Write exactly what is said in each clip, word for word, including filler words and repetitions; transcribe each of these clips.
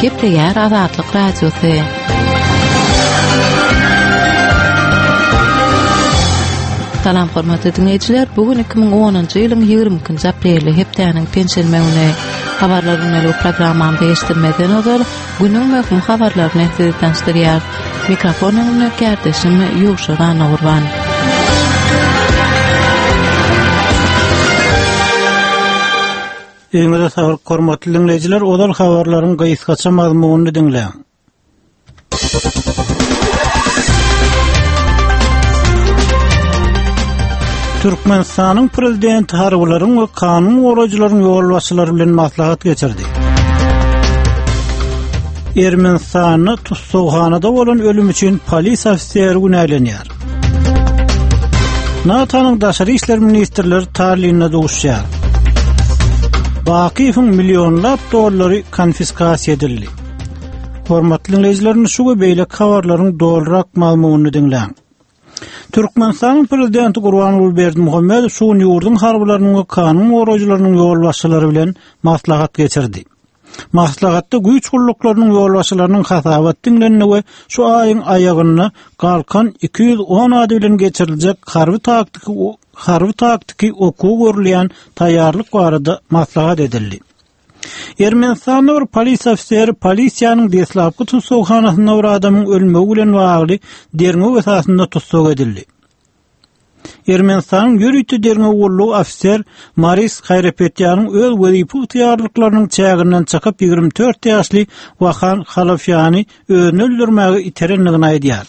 Gepleýär Azatlyk Radiosu. Salam hormatly dinleýijiler, bugün iki bin onunçy ýylyň ýygrimiňinji apreli hepdeniň pensilmegine habarlaryny bu programmamy beýişdirmeden öňe günüň möhüm habarlaryny sizden Mikrofonyny kärdeşim Ýuşa Ganagurban. Eňe sağlyk hormatly dinleýijiler, olar habarlaryň gaýsgaça mazmunyny dinleýän. Türkmenistanyň prezidenti harbalaryň we kanun gorajylaryň ýolbaşçylary bilen maslahat geçirdi. Ermenistanyň tutsaghanada bolan ölüm üçin polis ofiseri günälenýär. NATO'nyň daşary işler ministrleri tarlygyna duşýar. Bakyfyň millionlap dollary konfiskasiýa edildi. Hormatly dinleýijiler, şu we beýle habarlaryň dolrak mazmunyny dinleýän. Türkmenistanyň prezidenti Gurbanuly Berdimuhammedow şuň ýurduň harbalarynyň we kanun gorajylarynyň ýolbaşçylary bilen maslahat geçirdi. Maslahatda güýç gulluklarının ýolbaşçylarynyň hasabat dinlenýäni we şu aýyň aýagyna galkan iki yüz on ady bilen geçiriljek harby taktiki harby taktiki okuw görülýän taýýarlyk barada maslahat edildi. Ermenistanyň bir polis ofiseri polisiýanyň deslapky tutsaghanasynda bir adamyň ölmegi bilen bagly derňe esasynda tutsag edildi. Ermenistanyň ýürüýti derňe gullugy ofisier Maris Hayrapetýanyň öz wezipa ýarlyklarynyň çäginden çykyp ýygrimi dört ýaşly Wahan Halafyany özüni öldürmäge iterenligini aýdýar.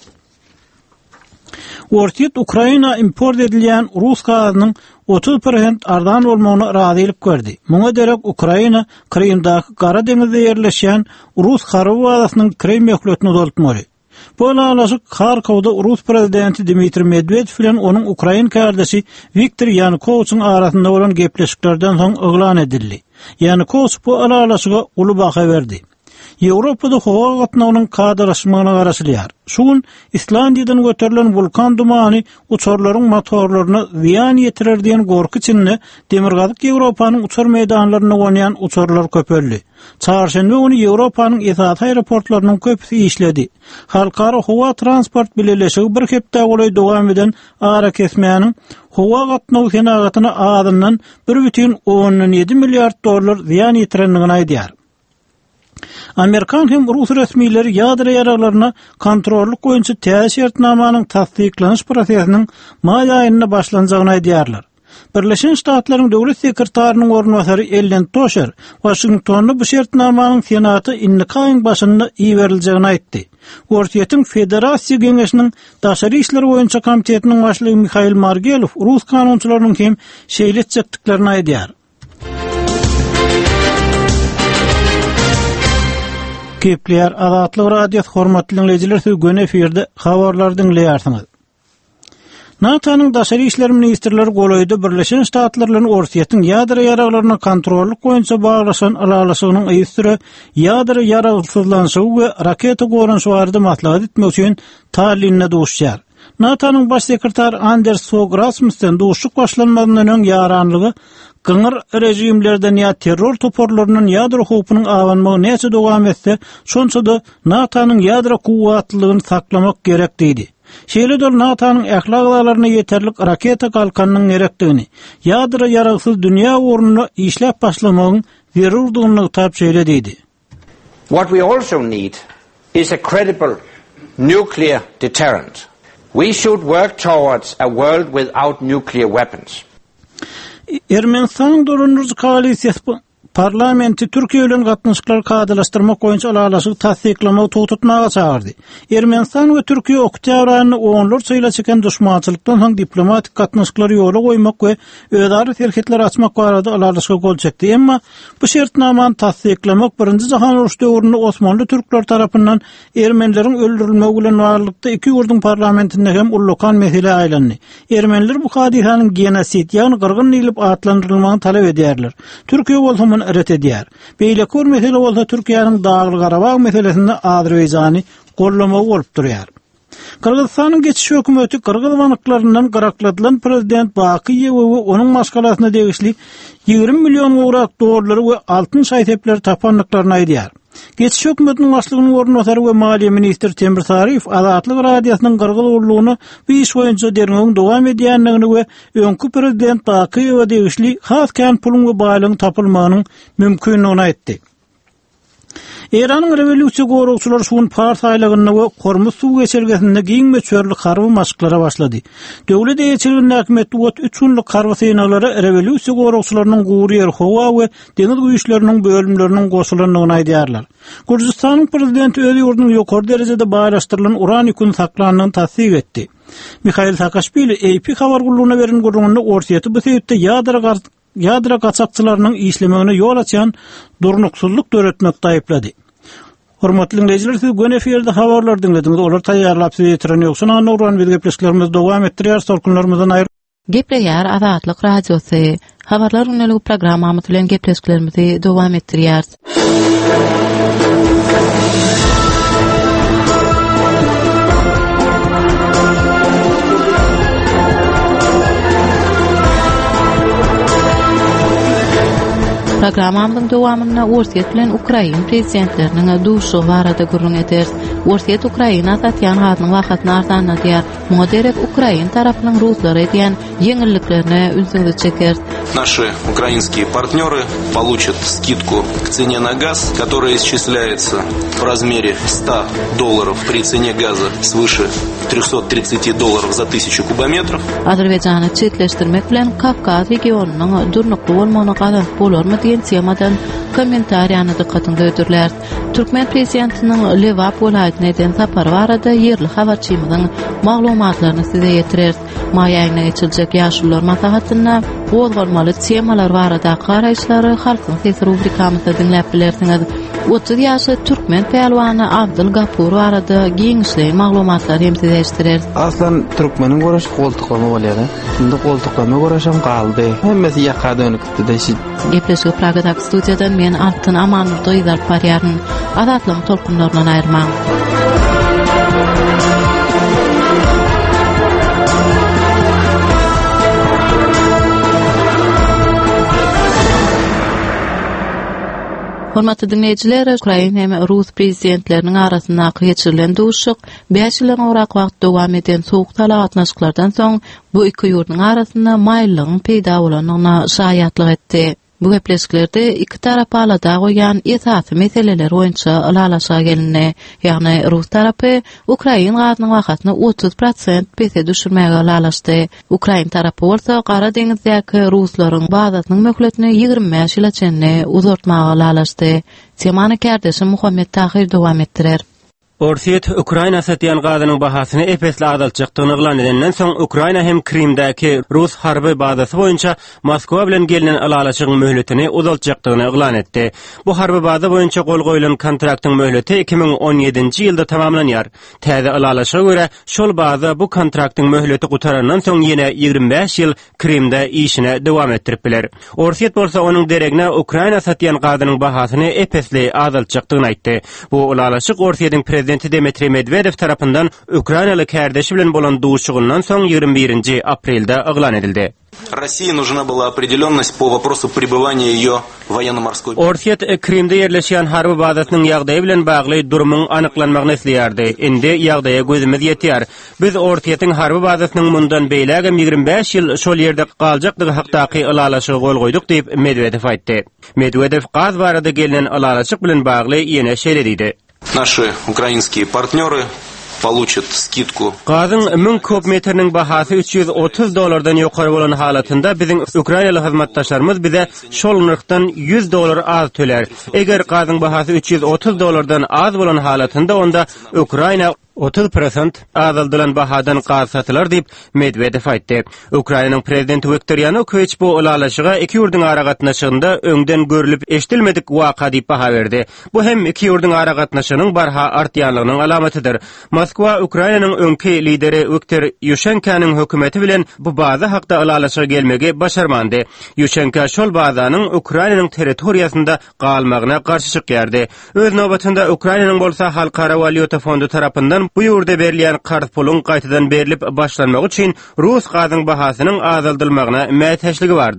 Ortiýet Ukraina import edilýän Rus gazynyň otuz prosent ardan bolmagyna razylyk berdi. Muňa derek Ukraina Krymdaky Gara deňizde ýerleşýän Rus harby bazasynyň Krym ýoklutyny dolutmaly. Bu alaşyk Kharkowda Rus prezidenti Dmitri Medvedev bilen onuň Ukraina kardeşi Viktor Yanukowyçyň arasynda bolan gepleşiklerden soň oglan edildi. Yanukowyç bu alaşyga uly baha berdi. Ýewropada howa gatnawynyň kadraşmagyna garaşylýar. Şuň Islandiýadan göterilen vulkan dumany uçarlaryň motorlaryna ziýan ýetirer diýen gorky içinde demirgazyk Ýewropanyň uçar meýdanlaryna gonýan uçarlar köpeldi. Çarşembe günü Ýewropanyň esas aeroportlarynyň köpüsi işledi. Halkara howa transport bileşigi bir hepde golay dowam eden ara kesmäniň howa gatnawy senagatyna adyndan bir бүтүн on ýedi milliard dollar ziýan ýetirenligini aýdýar. Amerikan hem Rus resmiýetleri ýadra ýaraglaryna kontrollyk goýunça täsirtnamanyň tasdiklanyş prosesiniň may aýyna başlanjagyny aýdýarlar. Birleşen Ştatlaryň döwlet sekretarinyň ornwasary Ellen Tosher Washingtonda bu şertnamanyň senaty innika aýynyň başynda iýeriljegini aýtdy. Ortiýetiň Federasiýa Geňeşiniň daşary işler boýunça komitetiniň başlygy Mikhail Margelow Rus kanunçylarynyň hem şeýletjekdiklerini aýdýar. Gepleýär Azatlyk Radiosu hormatly dinleýijiler, söýgün eferde habarlar dinleýärsiňiz. NATO'nyň daşary işler ministrleri golaýda Birleşen Ştatlar bilen Ortiýetiň ýadra ýaraglaryna kontrollyk goýunça baglaşan alalaşygynyň ýüzüre ýadra ýaragsyzlanşygy we raketa goranşywarda maslahat etmek üçin Tallinnde duşýar. NATO'nyň baş sekretary Anders Fogh Rasmussen duşuk başlanmadan öň ýaranlygy Gıngır rejimlerden ya terror toporlarının yadro hukukunun avanmağı neyse dowam etse, şonça da NATO'nun yadro kuvvatlılığını saklamak gerektiydi. Şeýle dol NATO'nun ählaklarına yeterlik raketa kalkanının gerektiğini, yadro yaragsız dünya uğruna işlep başlamagyň zerurdygyny tap şeýlediydi. What we also need is a credible nuclear deterrent. We should work towards a world without nuclear weapons. Ermenistanyň Donurucu koalisiýasy parlamenti Türkiýe bilen gatnaşyklar kadalaşdyrmak goýunça alalaşyk tasdiklamagy tututmaga çağırdy. Ermenistan we Türkiýe oktyabr aýyny onlar çyla çeken düşmançylykdan soň diplomatik gatnaşyklary ýola goýmak we özara serhetler açmak barada alalaşyk gol çekdi. Emma bu şertnamany tasdiklamak birinji jahan uruşy döwründe Osmanly türkler tarapyndan ermenileriň öldürilmegi bilen barlykda iki ýurduň parlamentinde hem ullukan mesele aýlandy. Ermeniler bu hadisanyň genosid, ýagny gyrgyn diýilip atlandyrylmagyny talap edýärler. Türkiýe bolsa ret edýär. Beýlekor mesele bolsa Türkiýanyň Dağly Garabag meselesinde Azerbaýjany gollamagy bolup durýar. Kırgızstan'ın geçiş hökümeti Kırgız banyklarından garakladylan prezident Bakiyew we onuň maskalasyna degişli ýygrimi milyon urak dolary we altyn şaýtepler tapanlyklaryny aýdýar. Geçiş hökümetiniň başlygynyň ornatary we Maliýe ministri Temir Sarif Azatlyk radiýasynyň gyrgyl urlugyny bir iş boýunça derňegiň dowam edýänligini we öňkü prezident Bakiýew degişli has kan pulun we baýlygyň tapylmagynyň mümkinligini aýtdy. Iranyň rewolýusiýa gorugçylar şuň partaýlygyny we Hormuz suw geçirgesinde giňme çörlük harby maşyklara başlady. Döwlet eýçiliginiň häkimeti ot üç günlük harby synaglary rewolýusiýa gorugçylarynyň Guriýer Howa we deňiz güýçleriniň bölümleriniň goşulynyny aýdýarlar. Gürjistanyň prezidenti öz ýurdunyň ýokary derejede baýlaşdyrylan uran ýüküni saklanyny tasdiq etdi. Mikhail Saakashvili A P habar gurulugyna beren gurulugyny ortaýety bu sebäpde ýadra ýadra gaçakçylarynyň işlemegine ýol açan durnuksuzluk döretmekde aýplady. Hormatly dinleyijiler, siz gün eferde habarlar dinlediňiz. Olar taýýarlap size ýetiren ýoksa, anawran biz gepleşiklerimiz dowam etdirýär. Sorkunlarymyzdan aýryp Gepleýär Azatlyk radiosy. Habarlar ünlü programmamy bilen gepleşiklerimizi dowam etdirýär. Programmamyň dowamyna Orsiýet bilen Ukraina prezidentleriniň duşy barada gurrun eder. Orsiýet Ukraina satýan gazynyň wagtyny arzanladýar. Muňa derek Ukraina tarapynyň ruslara edýän ýeňilliklerini üzüňde çeker. Наши украинские партнеры получат скидку к цене на газ, которая исчисляется в размере ста долларов при цене газа свыше триста тридцать долларов за тысячу кубометров. Azerbaýjany çetleşdirmek bilen Kavkaz regionunyň durnukly bolmagyna gazanç bolarmy diýen temadan kommentariýany dikkatyňde öýdürler. Türkmen prezidentiniň Lewap welaýatyna eden sapary barada ýerli habarçymyzyň maglumatlaryny size ýetirer. Maýaýyna geçiljek ýaşullar maslahatyna bolmaly temalar barada garaýşlary halkyň sesi rubrikamyzda dinläp bilersiňiz. otuz ýaşly Türkmen pehlwany Abdul Gapur barada giňişli maglumatlar hemsileşdirer. Aslan Türkmeniň goraş goltuklama bolýar. Indi goltuklama goraşam galdy. Hemmesi ýaka dönükdi deşi. Gepleşik Pragadak studiýadan men Altyn Amanurdy ýazar barýaryn. Azatlyň tolkunlaryna aýrmaň. Hormatly dinleyijiler, Ukraina hem Rus prezidentleriniň arasynda geçirilen duşyk beş ýyl owrak wagt dowam eden sowuk talagatnaşyklardan soň bu iki ýurduň arasynda maýlygyň peýda bolanyna şaýatlyk etdi. Bu gepleşiklerde iki tarap alada goýan esasy meseleler boýunça alalaşa gelindi. Ýagny Rus tarapy Ukraina gazynyň wagtyny otuz prosent pese düşürmäge alalaşdy. Ukraina tarapy bolsa Gara deňizdäki ruslaryň bazasynyň möhletini ýygrimi beş ýyla çenli uzartmaga alalaşdy. Temany kärdeşim Muhammed Tahir dowam etdirer. Orsiýet Ukraina satýan gazynyň bahasyny epesli azaltjakdygyny eglan edenden soň Ukraina hem Krimdäki Rus harby bazasy boýunça Moskwa bilen gelinen alalaşygyň möhletini uzaltjakdygyny eglan etdi. Bu harby baza boýunça gol goýulan kontraktyň möhleti iki ming on ýedinji ýylda tamamlanýar. Täze alalaşa görä şol baza bu kontraktyň möhleti gutarandan soň ýene ýygrimi beş ýyl Krimde işine dowam etdirip biler. Orsiýet bolsa onuň deregine Ukraina satýan gazynyň bahasyny epesli azaltjakdygyny aýtdy. Bu alalaşyk Orsiýetiň prezidenti Dmitry Medvedev tarapyndan Ukrainaly kärdeşi bilen bolan duşugyndan soň ýygrimi birinji aprelde eglan edildi. России нужна была определенность по вопросу пребывания ее военно-морской. Orsiýet Krimde ýerleşýän harby bazasynyň ýagdaýy bilen bagly durumyň anyklanmagyny isleýärdi. Indi ýagdaýa gözümiz ýetýär. Biz Orsiýetiň harby bazasynyň mundan beýlegem ýygrimi beş ýyl şol ýerde galjakdygy hakdaky alalaşygy gol goýduk diýip Medvedev aýtdy. Medvedev gaz barada gelinen alalaşyk bilen bagly ýene şeýledidi. Наши украинские партнеры получат скидку. Gazyň ming kubmetriniň bahasy üç ýüz otuz dollardan ýokary bolan halatynda biziň Ukrainaly hyzmatdaşlarymyz bize şol nyrkdan yüz dollar az töler. Eger gazyň bahasy üç ýüz otuz dollardan az bolan halatynda onda Ukraina otuz prosent azaldylan bahadan gaz satylar diýip Medvedev aýtdy. Ukrainanyň prezidenti Viktor Yanukovych bu alalaşyga iki ýurduň ara gatnaşygynda öňden görülip eşdilmedik waka diýip baha berdi. Bu hem iki ýurduň ara gatnaşygynyň barha artýanlygynyň alamatydyr. Moskwa Ukrainanyň öňki lideri Viktor Yushchenkanyň hökümeti bilen bu baza hakda alalaşyga gelmegi başarmandy. Yushchenka şol bazanyň Ukrainanyň territoriýasynda galmagyna garşy çykýardy. Öz nowbatynda Ukrainanyň bolsa Halkara Valyuta Fondu tarapyndan bu ýurda berilýän garz pulun gaýtadan berilip başlanmagy üçin Rus gazynyň bahasynyň azaldylmagyna mätäçligi bardy.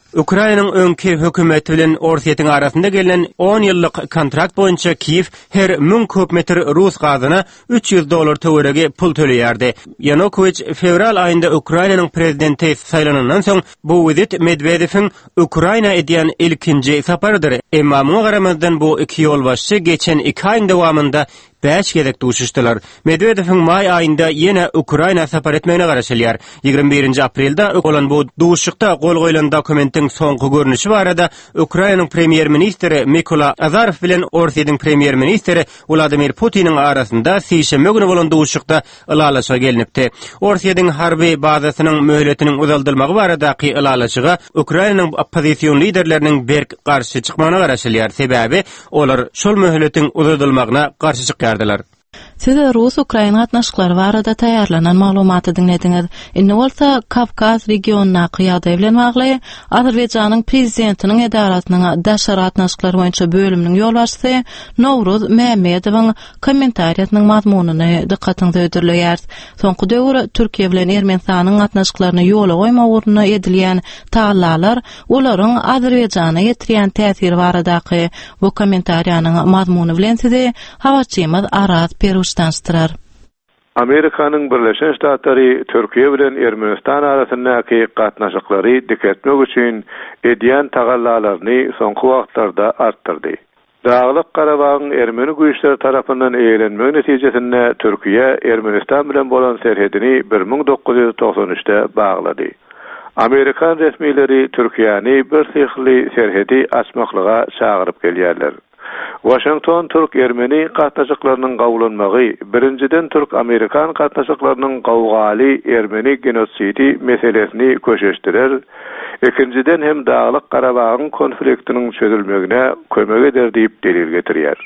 Ukrainanyň öňki hökümeti bilen Orsiýetiň arasynda gelen on ýyllyk kontrakt boýunça Kiýew her ming köp metr rus gazyna üç ýüz dollar töweregi pul töleýärdi. Yanukovych fevral aýynda Ukrainanyň prezidenti saýlanandan soň bu wezit Medwedewiň Ukraina edýän ilkinji saparydyr. Emma muňa garamazdan bu iki ýolbaşçy geçen iki aýyň dowamında beş gezek duşuşdylar. Medwedewiň may aýynda ýene Ukraina sapar etmegine garaşylýar. ýygrimi birinji aprelde olan bu duşuşykda gol goýulan dokumentin soňky görnüşi barada Ukrainanyň premier ministri Mykola Azarov bilen Orsiýetiň premier ministri Vladimir Putiniň arasynda sişeme güni bolan duşuşykda ılalaşa gelinipdi. Orsiýetiň harby bazasynyň möhletiniň uzaldylmagy baradaky ılalaşyga Ukrainanyň oppozisiýon liderleriniň berk garşy çykmagyna garaşylýar. Sebäbi olar şol möhletiň uzaldylmagyna garşy çykýardylar. Siz Rus-Ukraina gatnaşyklary barada taýýarlanan maglumaty dinlediňiz. Indi bolsa Kavkaz regionuna ýagdaý bilen bagly Azerbaýjanyň prezidentiniň edaratynyň daşary gatnaşyklary boýunça bölüminiň ýolbaşçysy Nowruz Mämedowyň kommentariýatynyň mazmunyny dikkatiňize öýdürleýär. Soňky döwür Türkiýe bilen Ermenistanyň gatnaşyklaryny ýola goýmak ugruna edilýän taýlalar olaryň Azerbaýjana ýetirýän täsiri baradaky bu kommentariýanyň mazmuny bilen sizi hawaçymyz Araz Peruştanstyrar. Amerikanyň Birleşen Ştatlary Türkiýe bilen Ermenistan arasyndaky gatnaşyklary diketmek üçin edýän tagallalaryny soňky wagtlarda artdyrdy. Dağlyk Garabagyň Ermeni güýçleri tarapyndan eýlenmegi netijesinde Türkiýe Ermenistan bilen bolan serhedini bir ming dokuz ýüz toksan üçde baglady. Amerikan resmiýetleri Türkiýany bir syhly serhedi açmaklyga çagyryp gelýärler. Washington Türk-Ermeni gatnaşyklarynyň gawulanmagy, birinciden Türk-Amerikan gatnaşyklarynyň gawgaly Ermeni genosidi meselesini köşeşdirer, ikinciden hem Dağlyk Garabagyň konfliktiniň çözülmegine kömek eder diýip delil getirýär.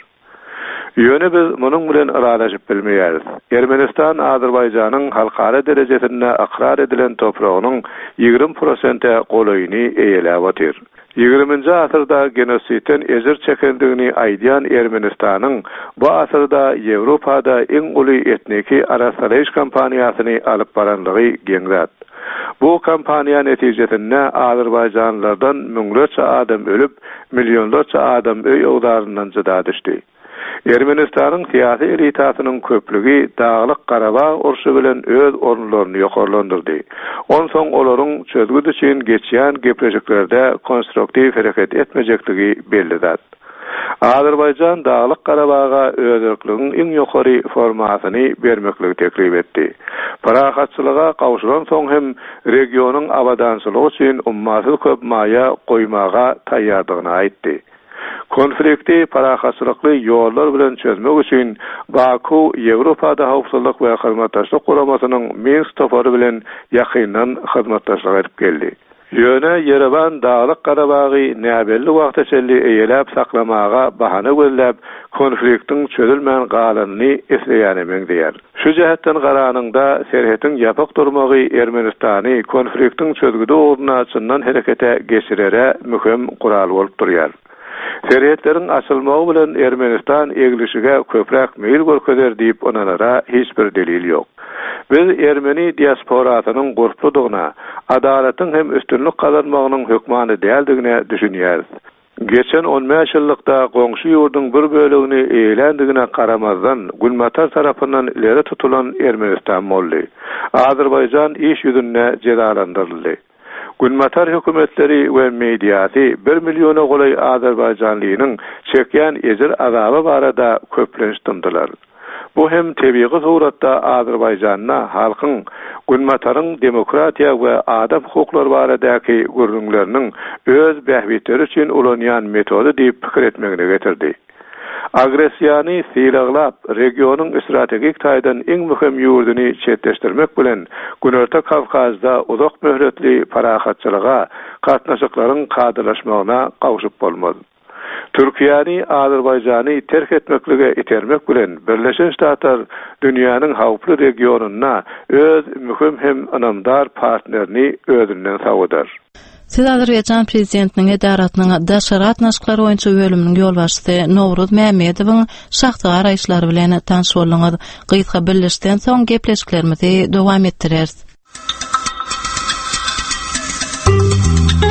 Ýöne biz munyň bilen aralaşyp bilmeýäris. Ermenistan Azerbaýjanyň halkara derejesinde akrar edilen topragynyň ýygrimi prosente golaýyny eýelep otyr. ýygrimiňji asyrda genositden ejir çekendigini aýdýan Ermenistanyň bu asyrda Ýewropada iň uly etniki arasalaýyş kampaniýasyny alyp barandygy geňzat. Bu kampaniýa netijesinde Azerbaýjanlardan müňlerçe adam ölüp, millionlarça adam öý ýogdaryndan jyda düşdi. Ermenistanyň syýasy elitasynyň köplügi Dağlyk Garabag urşy bilen öz ornlaryny ýokarlandyrdy. Onsoň olaryň çözgüdi üçin geçýän gepleşiklerde konstruktiw hereket etmejekligi bellidat. Azerbaýjan Dağlyk Garabaga özerkligiň iň ýokary formasyny bermekligi teklip etdi. Parahatçylyga gawşulan soň hem regionyň abadançylygy üçin ummaty köp maýa goýmaga taýýardygyny aýtdy. Konflikti parahatçylykly ýollar bilen çözmek üçin Baku Ýewropada howpsuzlyk we hyzmatdaşlyk guramasynyň Minsk topary bilen ýakyndan hyzmatdaşlyk edip geldi. Ýöne Yerevan Dağlyk Garabagy näbelli wagtçely eýelep saklamaga bahana gözläp konfliktiň çözülmän galanyny esleýänemiň diýer. Şu jähetden garanyňda serhetiň ýapyk durmagy Ermenistany konfliktiň çözgüdi ugruna çyndan herekete geçirere mühim gural bolup durýar. Serhetlerin açılmagy bilen Ermenistan eglişige köpräk meýil görkezer diýip onalara hiç bir delil ýok. Biz Ermeni diasporasynyň gurpludygyna, adalatyň hem üstünlük kazanmagynyň hökmany däldigine düşünýäris. Geçen on beş ýyllykda goňşy ýurduň bir bölegini eýlendigine garamazdan Gülmatar tarapyndan ileri tutulan Ermenistan molly. Azerbaýjan iş ýüzünde cezalandyryldy. Gülmatar hökümetleri we mediýasy bir milliona golay Azerbaýjanlynyň çekýän ejir azaby barada köplenişdirdiler. Bu hem tebii suratda Azerbaýjanyna halkyň Gülmataryň demokratiýa we adam hukuklary baradaky görnüşleriniň öz bähbitleri üçin ulanýan metody diýip pikir etmegine getirdi. Agresiýany sylaglap regionyň strategik taýdan iň möhüm ýurduny çetleşdirmek bilen Günorta Kavkazda uzak möhletli parahatçylyga, gatnaşyklaryň kadylaşmagyna gawşyp bolmaz. Türkiýany Azerbaýjany terk etmeklige itermek bilen Birleşen Ştatlar dünýäniň hawply regionuna öz möhüm hem anamdar partnerini özünden sawdar. Siz Azerbaýjan prezidentiniň edaratynyň daşary gatnaşyklary boýunça bölüminiň ýolbaşçysy Nowruz Mämedowyň şahsy garaýşlary bilen tanış bolýaňyz. Gysga birleşden soň gepleşiklerimizi dowam etdireriz.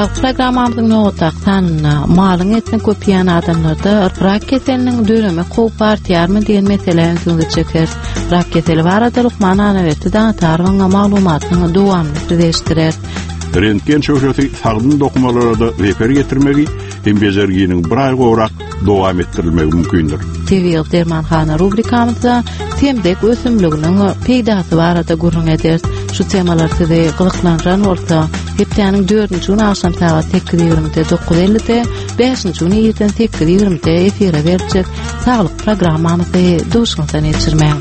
Halk programamyzyň nowataqdan malyň etni köpýän adamlarda raketiniň dönemi goýpartýarmy diýen meseleň üstünde çeker. Raketeli barada Lukman Anawerdi da tarwanga maglumatyny dowamly süreşdirer. Rentgen şöhreti sagdyn dokumalarda refer getirmegi hem bezerginiň bir ay gorak dowam etdirilmegi mümkindir. T V Dermanxana rubrikamyzda temdek ösümliginiň peýdasy barada gurrun ederiz. Şu temalarda da gyzyklanýan bolsa, hepdeniň dördünçi gün akşam saat sekiz ýigrimide dokuz elli'de, beşinçi gün ýerden sekiz ýigrimide efire berjek saglyk programmamyzy duşgundan geçirmäň.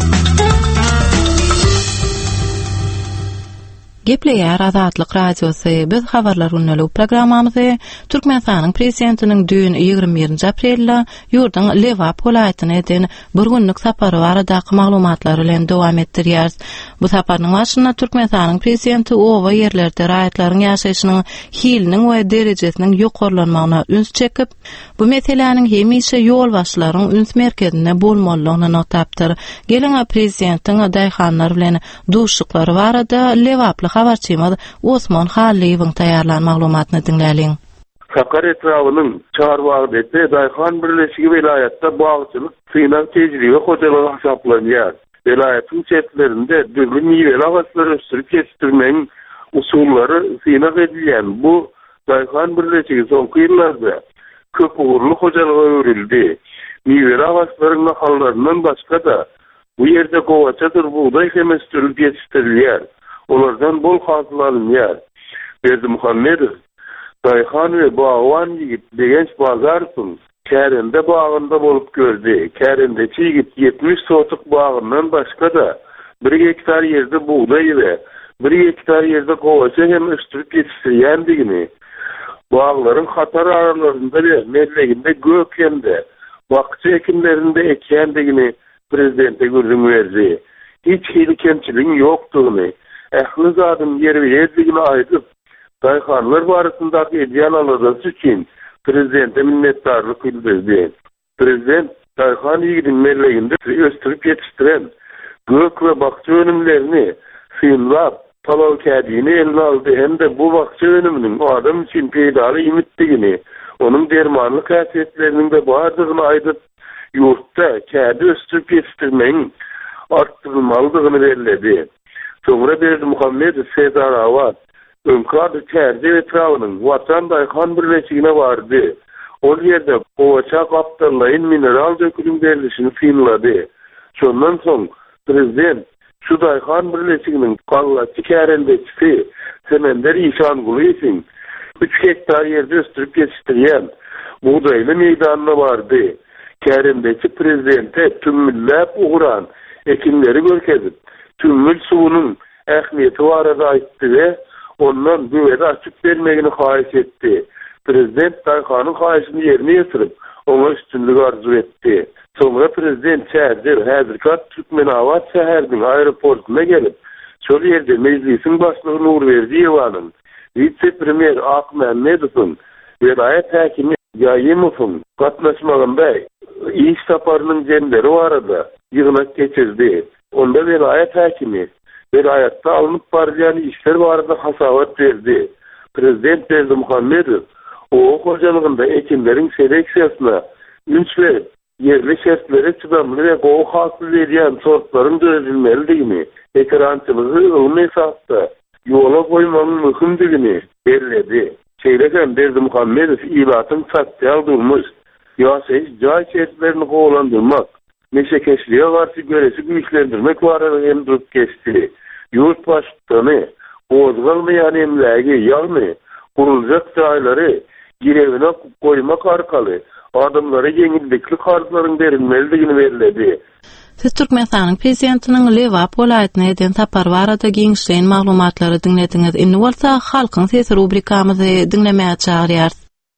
Gepleýär Azatlyk radiosy biz habarlar unnaluu programmamyzy Türkmenistanyň prezidentiniň düýün ýygrimi birinji aprelde ýurdun Lewap welaýatyna eden bir günlük sapary baradaky maglumatlary bilen dowam etdirýär. Bu saparyň başynda Türkmenistanyň prezidenti owa ýerlerde raýatlaryň ýaşaýyşynyň hiliniň we derejesiniň ýokarlanmagyna üns çekip, bu meseleniň hemişe ýol başlaryň üns merkezinde bolmalygyny notapdyr. Gelen prezidentiň daýhanlar bilen duşuklary barada Lewaply habarçymyz Osman Haliýewiň taýýarlan maglumatyny dinläliň. Sakar etrawynyň çarwagynda daýhan birleşigi vilayatda bagçylyk synav tejribe hojalygy hesaplanýar. Vilayatyň çetlerinde döwlet miýeli ağaçlary ösürip yetişdirmeň usullary synaw edilýän. Bu daýhan birleşigi soňky ýyllarda köp ugurly hojalyga öwrildi. Miýeli ağaçlaryň hallarynyň başga da bu ýerde gowaçadyr buğday hem ösürip yetişdirilýär. Olardan bol hasılanýar. Berdi Muhammedow Daýhan we Bawan ýigit degenç bazaryň Kärende bagynda bolup gördi. Kärende ýigit ýetmiş sotuk bagyndan başga da bir hektar ýerde buğday we bir hektar ýerde gowaça hem ösürip ýetişdirýändigini, baglaryň hatar aralarynda we medleginde gök hemde wagty ekimlerinde ekýändigini prezidente görüň berdi. Hiç hili kemçiligiň ýokdugyny, ähli zadym ýeri ýerdigini aýdyp, daýhanlar barasyndaky ideýal aladasy üçin prezidente minnetdarlyk bildirdi. Prezident daýhan ýigidin merleginde ösürip ýetişdiren gök we bakça önümlerini synlap, talaw kädini eline aldy hem de bu bakça önüminiň adam üçin peýdaly ümitdigini, onuň dermanlyk häsiýetleriniň de bardygyny aýdyp, ýurtda kädi ösürip ýetişdirmeň artdyrylmalydygyny bellädi. Soňra Berdi Muhammedow Sedar Awad öňkärde kärde etrawynyň watan daýhan birleşigine bardy. Ol ýerde gowaça gapdarlaryň mineral dökülüm berilişini synlady. Şondan soň prezident şu daýhan birleşiginiň gallaçy kärendeki Semender Ýşanguly üçin üç hektar ýerde ösürip ýetişdirýän buğdaýly meýdanyna bardy. Kärendeki prezidente tümmüllep uguran ekinleri görkezip tümmül suwunyň ähmiýeti barada aýtdy we ondan güwede açyp bermegini haýyş etdi. Prezident daýhanyň haýyşyny ýerine ýetirip, ona üstünlük arzu etdi. Soňra prezident şäherde häzirki Türkmenawat şäheriniň aeroportuna gelip, şol ýerde mejlisiň başlygy Nurberdi Ýewanyň, vice-premier Ak Mehmedowyň, vilayet häkimi Ýaýymowyň gatnaşmagynda iş saparynyň jemleri barada ýygnak geçirdi. Onda vilayet häkimi vilayatda alınıp barýan işler barada hasabat berdi. Prezident Berdi Muhammedow o hojalygynda ekinleriň seleksiýasyna üns berip, yerli şertlere çydamly we gowy hasyl berýän sortlaryň döredilmelidigini, ekrançylygy ılmy esasda ýola goýmagyň mümkindigini bellädi. Şeýlegen Berdi Muhammedow ilatyň sosial durmuş, ýaşaýyş jaý şertlerini gowlandyrmak, meşekeşliğe karşı göresi güçlendirmek barada hem durup geçti. Yurt başkanı bozulmayan emlagi ýagny kurulacak jaýlary girewine koymak arkaly adamlara yeňillikli kartlaryň berilmelidigini bellädi. Siz Türkmenistanyň prezidentiniň Lewap welaýatyna eden sapar barada giňişleýän maglumatlary dinlediňiz. Indi bolsa halkyň sesi rubrikamyzy dinlemäge çagyrýar.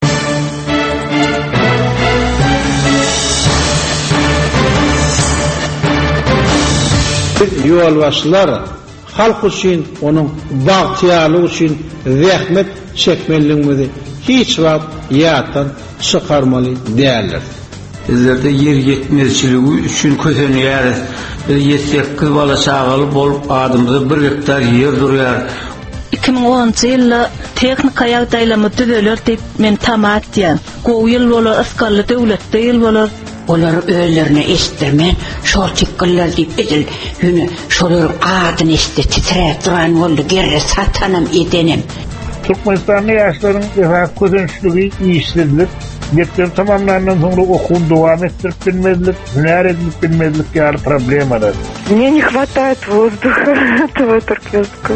Ýolbaşçylar halk üçin, onuň bagtýarlygy üçin zähmet çekmeliligini hiç wagt ýatdan çykarmaly däldir. Bizlerde yer yetmezçiligi üçin kösenýär. Bir ýetsekkiz bala çagaly bolup adamda bir hektar yer durýar. iki ming onunçy ýylda teknika ýagdaýlamy düzeler diýip men tamat diýen. Gowy ýyl bolar, asgarly döwletde ýyl bolar. Olar özlerine estirmen, şol çıkkıllar deyip edil, hünü şolur adın esti titreyip duran oldu, gerre satanım edenim. Türkmenistan'da yaşların efendim közünçlüğü iyiştirdiler. Getler tamamlarından sonra okul devam ettirip bilmedilik, hüner edilip bilmedilik yani problem var. Мне не хватает воздуха, этого туркменского.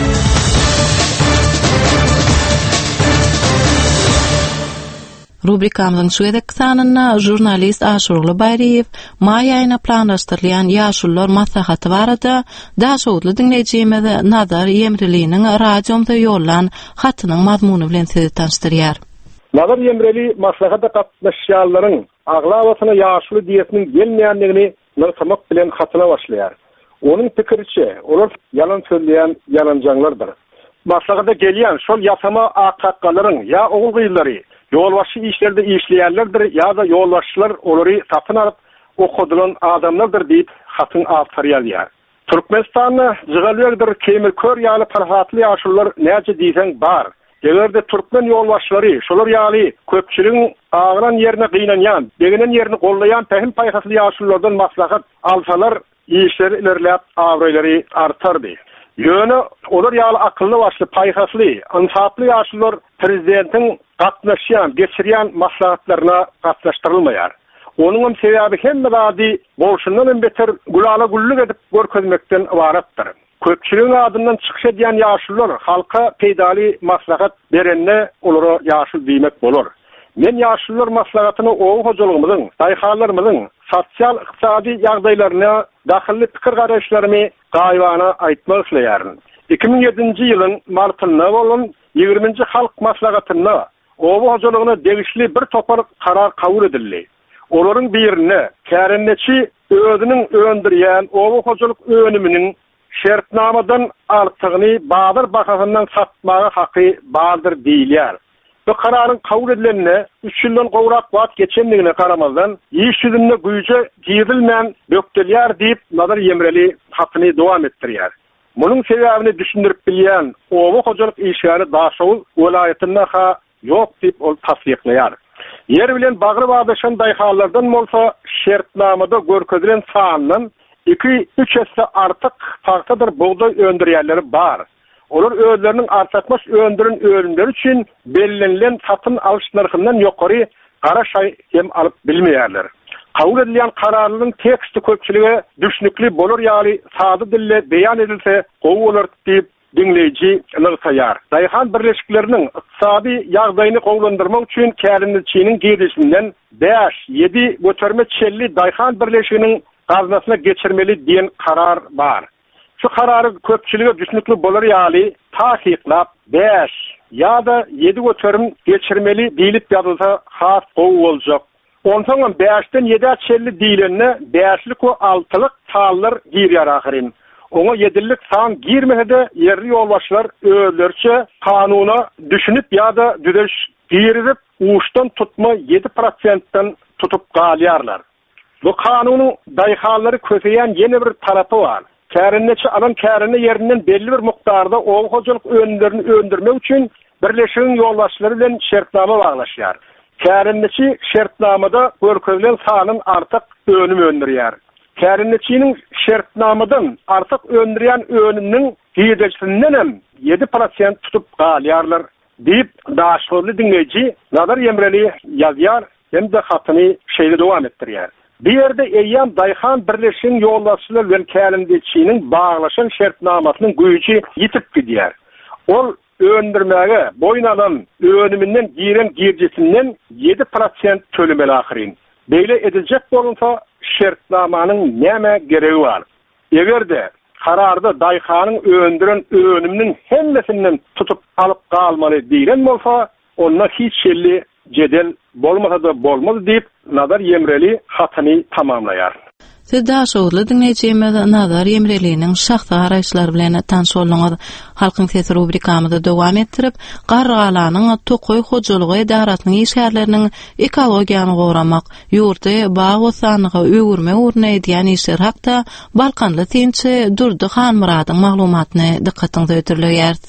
Rubrikamyň şu edek sanynda jurnalist Aşurly Bayriýew may aýyna planlaşdyrylýan ýaşullar maslahaty barada daşowly dinleýijimize Nazar Yemreliňiň radiomda ýollan hatynyň mazmuny bilen sizi tanışdyrýar. Nazar Yemreli maslahata gatnaşýanlaryň aglawasyna ýaşuly diýetiniň gelmeýändigini nursamak bilen hatyna başlaýar. Onuň pikiriçe, olar yalan söylüyen yalancanlardır. Maslahata gelýän şol ýasama akakkalaryň ýa oğulgyýlary yolbaşı işlerde işleyenlerdir ya da yolbaşçılar olary satın alıp okudulan adamlardır deyip hatın avtariyalıyar. Türkmenistan'da zıgalıyordur kemirkör yağlı parhatlı yaşlılar nece diysen bar. Eğerde Türkmen yolbaşçıları şolar yağlı köpçülüğün ağıran yerine kıynanyan, beginin yerini kollayan pehim payhaslı yaşlılardan maslahat alsalar işleri ilerleyip avrayları artardı. Yönü olur yağlı akıllı başlı, payhaslı, insaflı yaşlılar prezidentin gatnaşyan, geçirýän maslahatlaryna gatnaşdyrylmaýar. Onuň sebäbi hemme bady bolşundan beter gulala gulluk edip görkezmekden ibaratdyr. Köpçüligiň adından çykyş edýän ýaşlylar halka peýdali maslahat berenne olary ýaşly diýmek bolar. Men ýaşlylar maslahatyny ow hojulygymyzyň, daýhalarymyzyň sosial ykdysady ýagdaýlaryna dahilli pikir garaşlarymy gaýbana aýtmak isleýärin. iki ming ýedinji ýylyň martynda bolan ýigriminji halk maslahatynda ow hojulugyna degişli bir topar karar kabul edildi. Olaryň birine kärenneçi özüniň öndürýän ow hojuluk önüminiň şertnamadan artygyny bazyr bahasyndan satmagy haky bardyr diýilýär. Bu kararyň kabul edilenine üç ýyldan gowrak wagt geçendigine garamazdan iş ýüzünde güýje giýilmän bökdelýär diýip Nazar Yemreli hakyny dowam etdirýär. Munyň sebäbini düşündirip bilýän ow hojuluk işgäri Daşow welaýatynda ha yok deyip ol tasdiqlaýar. Yer bilen bagry bagdaşan daýhalardan bolsa şertnamada görkezlen sanyň iki üç esse artyk farklydyr buğday öndürýärleri bar. Olar özleriniň artmakmys öndürün ölümleri üçin bellenlen satyn alyş narhyndan ýokary garaş hem alyp bilmeýärler. Kabul edilen kararlyň teksti köpçüligi düşnükli bolar ýaly sady dille beýan edilse gowy bolar diýip dinleyici ılgıtayar. Daýhan birleşiklerinin ykdysady ýagdaýyny gowlandyrmak üçin kärinçiniň giýdişinden beş ýedi götürme çelli daýhan birleşiginiň gaznasyna geçirmeli diýen karar bar. Şu karary köpçüligi düşnükli bolar ýaly tahyklap beş ýa-da ýedi götürüm geçirmeli diýilip ýazylsa has gowy boljak. Ondan beşden ýedi çelli diýilende beşlik we altylyk sallar girýär ahyryn. Ona yedilik san girmehede yerli yolbaşlar öğlerçe kanuna düşünüp ya da düdeş giririp uçtan tutma yedi prosentden tutup galyarlar. Bu kanunun daýhalary köpeýän yeni bir tarapy var. Kärinneçi alan kärini yerinden belli bir mukdarda ow hojuluk önlerini öndürmek üçin birleşigiň yolbaşlary bilen şertnama baglaşýar. Kärinneçi şertnamada görkezlen sanyň artyk önüm öndürýär. Kärinneçiniň şertnamadan artyk öndürýän önüniň giýdişinden hem yedi prosent tutup galyarlar diýip daşgyrly dinleýiji Nazar Yemreli ýazýar hem de hatyny şeýle dowam etdirýär. Bir ýerde eýýän daýhan birleşigiň ýoldaşçylar bilen kärinneçiniň baglaşan şertnamasynyň güýji ýitip gidýär. Ol öndürmäge boýnalan önüminden giren girjisinden yedi prosent tölemeli ahyryn. Beýle ediljek bolsa şertnamanyň näme geregi bar? Egerde kararda daýhanyň öndüren önümniň hemmesinden tutup alyp galmaly diýen bolsa, onda hiç şelli jedel bolmasa da bolmaz diýip Nazar Yemreli hatyny tamamlaýar. Siz daşowly dinleýijimiz Nazar Yemreliňiň şahsy garaşlary bilen tanış bolňyz. Halkyň sesi rubrikamyzda dowam etdirip, Gargalanyň tokoy hojulugy idarasynyň işgärleriniň ekologiýany gowramak, ýurty baý osanyga öwürme urna edýän işler hakda Balkanly tinçi Durdy Hanmuradyň maglumatyny dikkatiňize ötürleýär.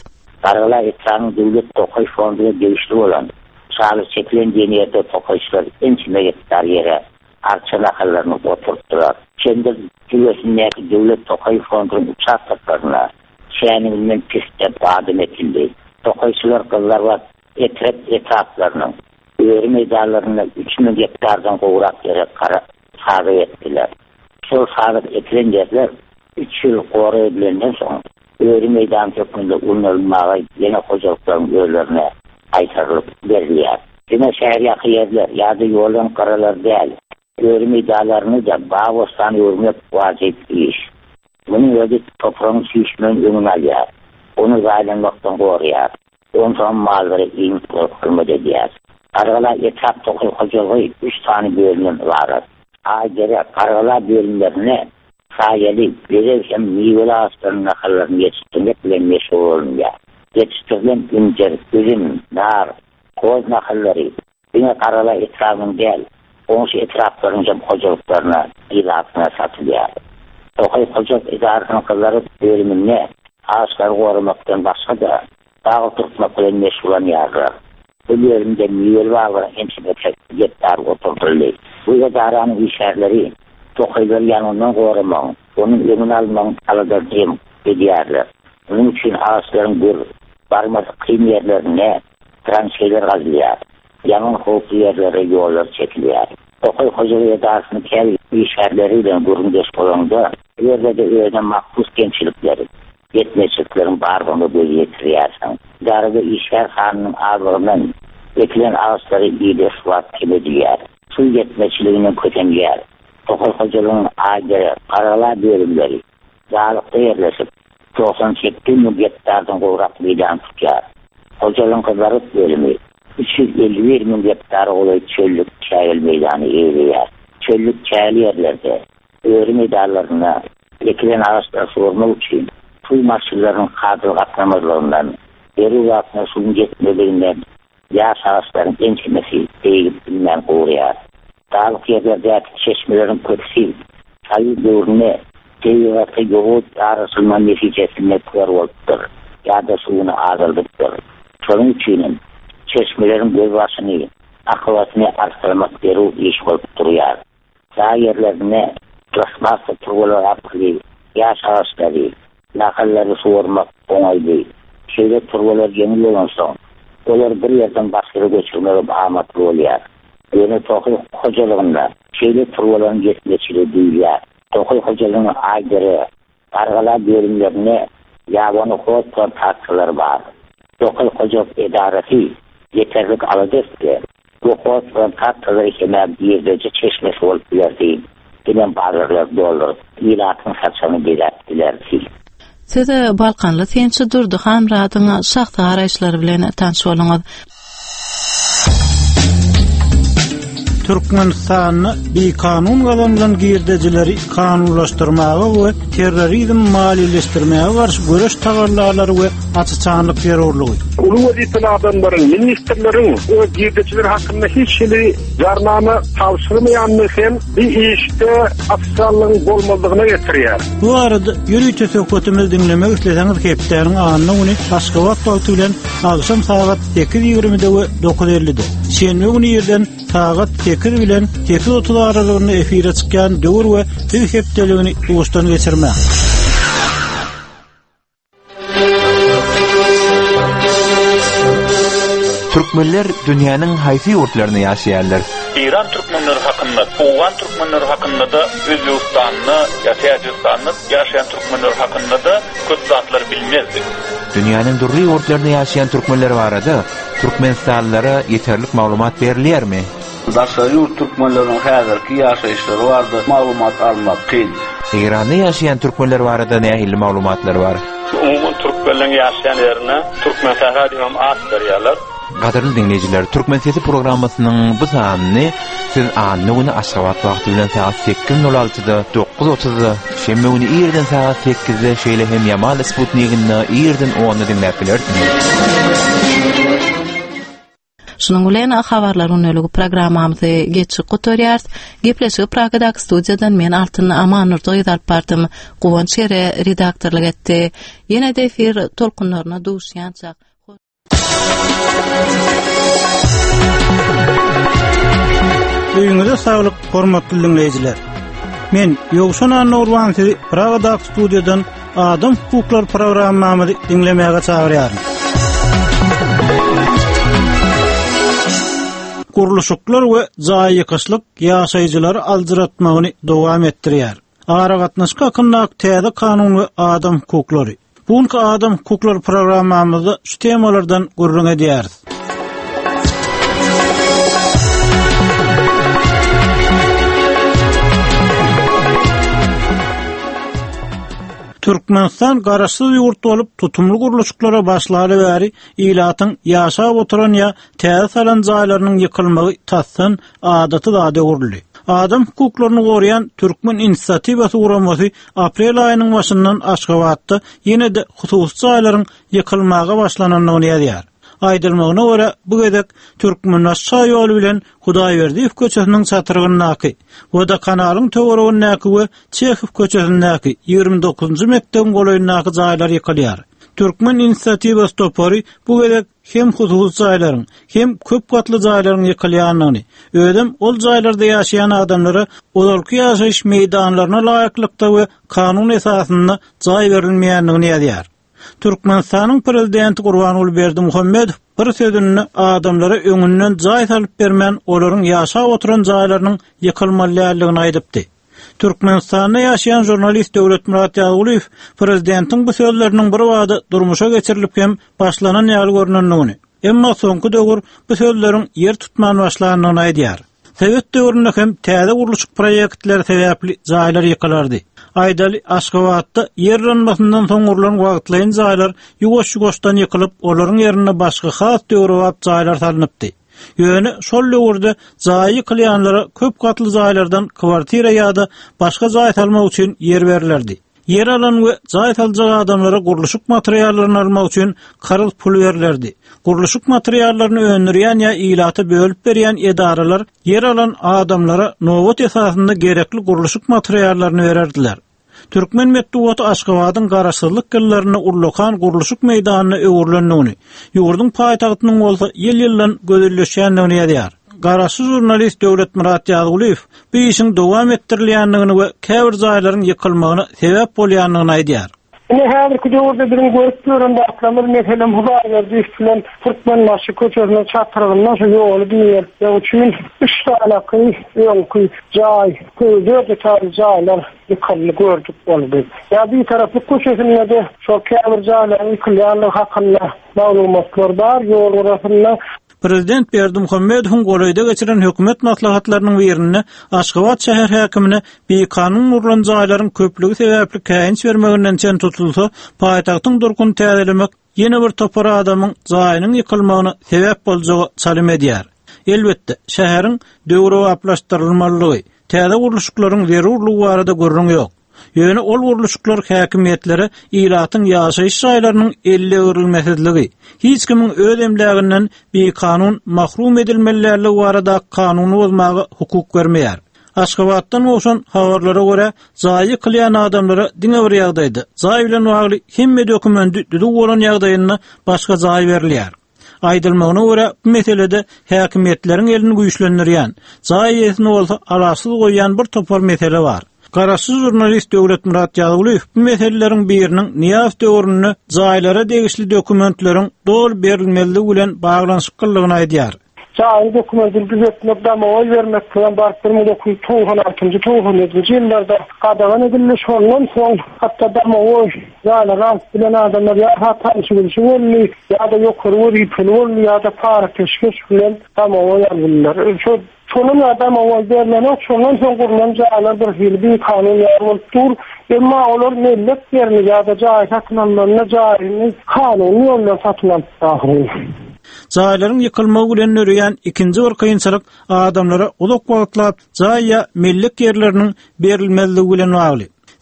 Qarala etranın devlet Tokay fonduna gelişli olan sağlık çekilen deniyerde Tokayçılar ençime yettar yere arça nakallarını oturttular. Kendi dünyasındaki devlet Tokay fondunun uçak taklarına şeyanilinden piste badım etildi. Tokayçılar kızlar var etrep etraflarının öğü meydanlarına üç bin hektardan kovrak yere kara sağda ettiler. Sol sağda etilen yerler üç yıl koru edilenden sonra öğü meydan kökünde unulmağa yine kocalıkların öğülerine aytarılıp veriliyor. Yine şehir yakı yerler ya da yolun karalar değil. Öğü meydanlarını da bağ-bostan yormak vacip iş. Bunun ödü toprağın şişmenin önüne alıyor. Onu zaylanmaktan koruyor. Ondan malları iyi korkulma dediler. Kargala etraf Tokay Kocalığı üç tane bölümün var. Ağaçları kargala bölümlerine sayeli verirken meyveli ağaçların nakallarını yetiştirmekle meşhur olunca. Yetiştirilen incir, üzüm, nar, koz nakalları yine kargala etrafının değil, onun etraflarınca kocalıklarına, ilatına satılıyor. Tokay Kocalık idaresinin kızları bölümüne ağaçları korumaktan başka da dağıl tutmakla meşhulanıyorlar. Bu bölümde meyveli ağaçların hemşire hektar oturtuldu. Bu idarenin işerleri Tokayları yanından korumak, onun önünü almak alıdırcıyım ediyorlar. Bunun için ağaçların bir varması kıyım yerlerine transferler kazılıyor. Yanın korku yerlere yollar çekiliyor. Tokay Kocalığı idaresinin kendi işerleriyle görüngeç olanında yerde de öyle makbuz gençlikleri, yetmeçliklerin bağırığını böyle getiriyorsan. İdarede işler hanının ağırlığından ekilen ağaçları iyice suat gibi diyor. Su yetmeçliğinin köteniyor. Tokay Kocalığı'nın ağaçları, karala bölümleri dağlıkta yerleşip doksan sekiz bin hektardan kovrak meydan tutuyor. Kocalığın kızları bölümü üç yüz elli bir bin hektar olayı çöllük çayıl meydanı eğiliyor. Çöllük çayıl yerlerde öğrü meydanlarına ekilen ağaçları sormak için suy maşırlarının kadıl atlamazlarından deri altına suyun yetmediğinden yaş ağaçların ençimesi değilip bilmem koruyor. Dağlık yerlerdeki çeşmelerin kötüsü sayı dövrüne devletı yoğurt arasılma neticesinde kör oldudur ya da suyunu ağırlıktır. Sonun için çeşmelerin gözbaşını, akıvatını arttırmak deru iş olup duruyor. Dağ yerlerine plasmaslı turgular akıllı, yaş ağaçları, nakalları soğurmak onaylı. Şöyle turgular yeni olan son, onlar bir yerden başka göçürmeyi amatlı oluyor. Yine Tokay Kocalığı'nda şeyli turguların geçmesiyle değiller. Tokay Kocalığı'nın ağaçları, kargala bölümlerine yabanı kodlar tartışıları var. Tokay Kocalık idaresi yeterlik alacak ki bu kodlar tartışıları hemen bir derece çeşmesi olup verdiğim. Yine bağırlar dolur. İlatın saçanı belirttiler ki. Size Balkanlı tençi durdu hamradına şahta arayışları bilen tanış olunuz. Türkmenistan'ı bir kanun adamdan girdecileri kanunlaştırmağa ve terörizm malileştirmeye karşı görüş tağırlarları ve açıçanlık terörlüğü. Ulu vazifeli adamların, ministerlerin o girdeciler hakkında hiç şeyi zarnama tavsırmayan hem bir işte afsallığın bolmadığına getiriyor. Bu arada yürüyüşü sökütümüz dinlemek isteseniz heptenin anına onu Aşkavat Baltü'yle akşam saat sekiz yirmide ve dokuz ellide. Şenli günü yerden saat sekiz bilen sekiz otuz aralığında efire çıkan dövür ve bir hepteliğini uğuştan geçirme. Türkmenler dünyanın haysi yurtlarını yaşayarlar. İran Türkmenleri hakkında, Uğan Türkmenleri hakkında da Özbekistan'ı, ya Tacikstan'ı yaşayan Türkmenler hakkında da köp zatlar bilmezdik. Dünyanın durri yurtlarını yaşayan Türkmenler var adı, Türkmenistanlılara yeterlik malumat veriliyor mi? Daşarı yurt Türkmenlerin hazırki yaşayışları vardı, malumat almak kıyın. İran'da yaşayan Türkmenler var adı ne illi malumatlar var? Umumun Türkmenlerin yaşayan yerine Türkmen Sahra dimam ağız veriyorlar. Qadarlı dinleyiciler, Türkmen Sesi programmasının bu sahanını siz anlı günü Aşkavat vakti bilen saat sekiz nol altıda dokuz otuzda şemme günü iyirden saat sekizde şeyle hem Yamal Sputnik'inna iyirden onda dinlep bilirsiniz. Şunun bilen habarlar öneligi programmamyzy geçip gotorýar. Gepleşip Pragadak studiýadan men Altyn Amanur doýdap bardym. Gowunç ýere redaktorlyk etdi. Ýene de efir tolkunlaryna duşýançak. Öýüňize saglyk, hormatly dinleýijiler. Men Ýogşan Anurwan sizi Pragadak studiýadan Adam hukuklar programmamyzy dinlemäge çagyrýarym. Guruluşuklar we jaýykyşlyk ýaşaýjylary aldyratmagyny dowam etdirýär. Ara gatnaşyk hakkynda täze kanun we adam hukuklary. Buňky adam hukuklar programmamyzda şu temalardan gurrun edýäris. Türkmenistan garaşsyz ýurt bolup tutumly guruluşyklara başlary bäri ilatyň ýaşap oturan ýa täze salan jaýlarynyň ýykylmagy tassan adaty zady urly. Adam hukuklaryny gorayan Türkmen inisiatiwasy guramasy aprel aýynyň başyndan Aşgabatda ýene de hususy jaýlaryň ýykylmagy başlananyny ýazýar. Aýdylmagyna görä bu gedek Türkmenistan ýoly bilen Hudaýberdiýew köçesiniň çatyrgyndaky we da kanalyň töweregindäki we Çehiw köçesindäki ýygrimi dokuzunjy mekdebiň golaýyndaky jaýlar ýykylýar. Türkmen inisiatiwasy topary bu gedek hem hususy jaýlaryň hem köp gatly jaýlaryň ýykylýanyny, ödem ol jaýlarda ýaşaýan adamlara olarky ýaşaýyş meýdanlaryna laýyklykda we kanun esasynda jaý berilmeýändigini ýazýar. Türkmenistanyň prezidenti Gurbanuly Berdimuhammedow bir sözünde adamlara öňünden jaý salyp bermän olaryň ýaşap oturan jaýlarynyň ýykylmalylygyny aýdypdy. Türkmenistanda ýaşaýan jurnalist Döwlet Murat Ýaguliýew prezidentiň bu sözleriniň bir wagty durmuşa geçirilip hem başlanan ýaly görnendigini, emma soňky döwür bu sözleriň ýer tutman başlanyny aýdýar. Sowet döwründe hem täze guruluşyk proýektler sebäpli jaýlar ýykylardy. Aýdaly Aşgabatda ýer ranmasyndan soň urulan wagtlaýan jaýlar ýugoş-ýugoşdan ýykylyp, olaryň ýerine başga has döwrewap jaýlar salynıpdy. Ýöne şol döwürde jaý ýykylýanlara köp gatly jaýlardan kwartira ýa-da başga jaý salmak üçin ýer berilerdi. Yer alan we jaý saljak adamlara guruluşyk materiallaryny almak üçin karıl pul berilerdi. Guruluşyk materiallaryny öňürýän ýa ilaty bölüp berýän edaralar yer alan adamlara nowat esasynda gerekli guruluşyk materiallaryny bererdiler. Türkmen Metduwaty Aşgabatyň garaşsyzlyk gillerini urlakan guruluşyk meýdanyna öwürlendigini, ýurduň paýtagtynyň bolsa ýyl-ýyldan gözelleşýändigini ýazýar. Garaşsyz jurnalist Döwlet Murat Ýaguliýew bu işiň dowam etdirilýändigini we käbir jaýlaryň ýykylmagyna sebäp bolýandygyny aýdýar. Ne häzirki döwürde biriň görüp görende aklamyr meselem Hudaýberdi üstünden Türkmen maşy köçesine çatyrgyndan şu ýoly diýer. Ya üçin üç tane köy, ýöňky jaý, köýde tarý jaýlar ýykyldy gördük boldy. Ya bir tarapy köçesinde de şo käbir jaýlaryň ýykylýanlygy hakynda maglumatlar bar, ýol orasynda Prezident Berdimuhammedow golaýda geçiren hökümet maslahatlarynyň birine Aşgabat şäher häkimine bir kanun urulan jaýlaryň köplügi sebäpli käýinç bermeginden çen tutulsa, paýtagtyň durkun täzelemek ýene bir topar adamyň jaýynyň ýykylmagyna sebäp boljagy salym edýär. Elbetde, şäheriň döwrewaplaşdyrylmalygy, täze guruluşyklaryň zerurlygy barada görüň ýok. Ýöne ol guruluşyklar häkimetlere ilatyň ýaşaýyş jaýlarynyň elle örilmesizligi, hiç kimiň öz emläginden bir kanun mahrum edilmeliligi barada kanuny bozmagy hukuk bermeýär. Aşgabatdan oşan habarlara görä, jaý ýykylýan adamlara diňe bir ýagdaýda jaý bilen bagly hemme dokumenty düdük bolan ýagdaýyna başga jaý berilýär. Aýdylmagyna görä, bu meselede häkimetleriň elini güýçlendirýän, jaý ýesini bolsa alasyz goýan bir topar mesele bar. Garaşsyz jurnalist Döwlet Murat Ýaguliýew bu meseleleriň biriniň Niýaz döwrüne jaýlara degişli dokumentleriň dol berilmeligi bilen baglanyşykylygyny aýdýar. Jaý dokumentin düzeltmekde oý vermek bilen bark bir ming dokuz yüz toğsan altıncı toğsan ýedinji ýyllarda gadagan edilmiş ondan soň hatda da oý jaýlar bilen adamlar ýa hata işgülüşi boldy, ýa-da ýokary ýypyly boldy, ýa-da para peşkeş bilen tam oý aldylar. Şo Şonun adam oğul derlene, şonun son kurulan jaýlar bir hilbi kanun ýarmylydyr. Emma olar millet ýerine ýa-da jaý satynanlaryna jaýyny kanuny ýoldan satynanlar. Jaýlaryň ýykylmagy bilen örýän ikinji bir kynçylyk adamlara ulak wagtlap jaýya millet ýerleriniň berilmezligi bilen bagly.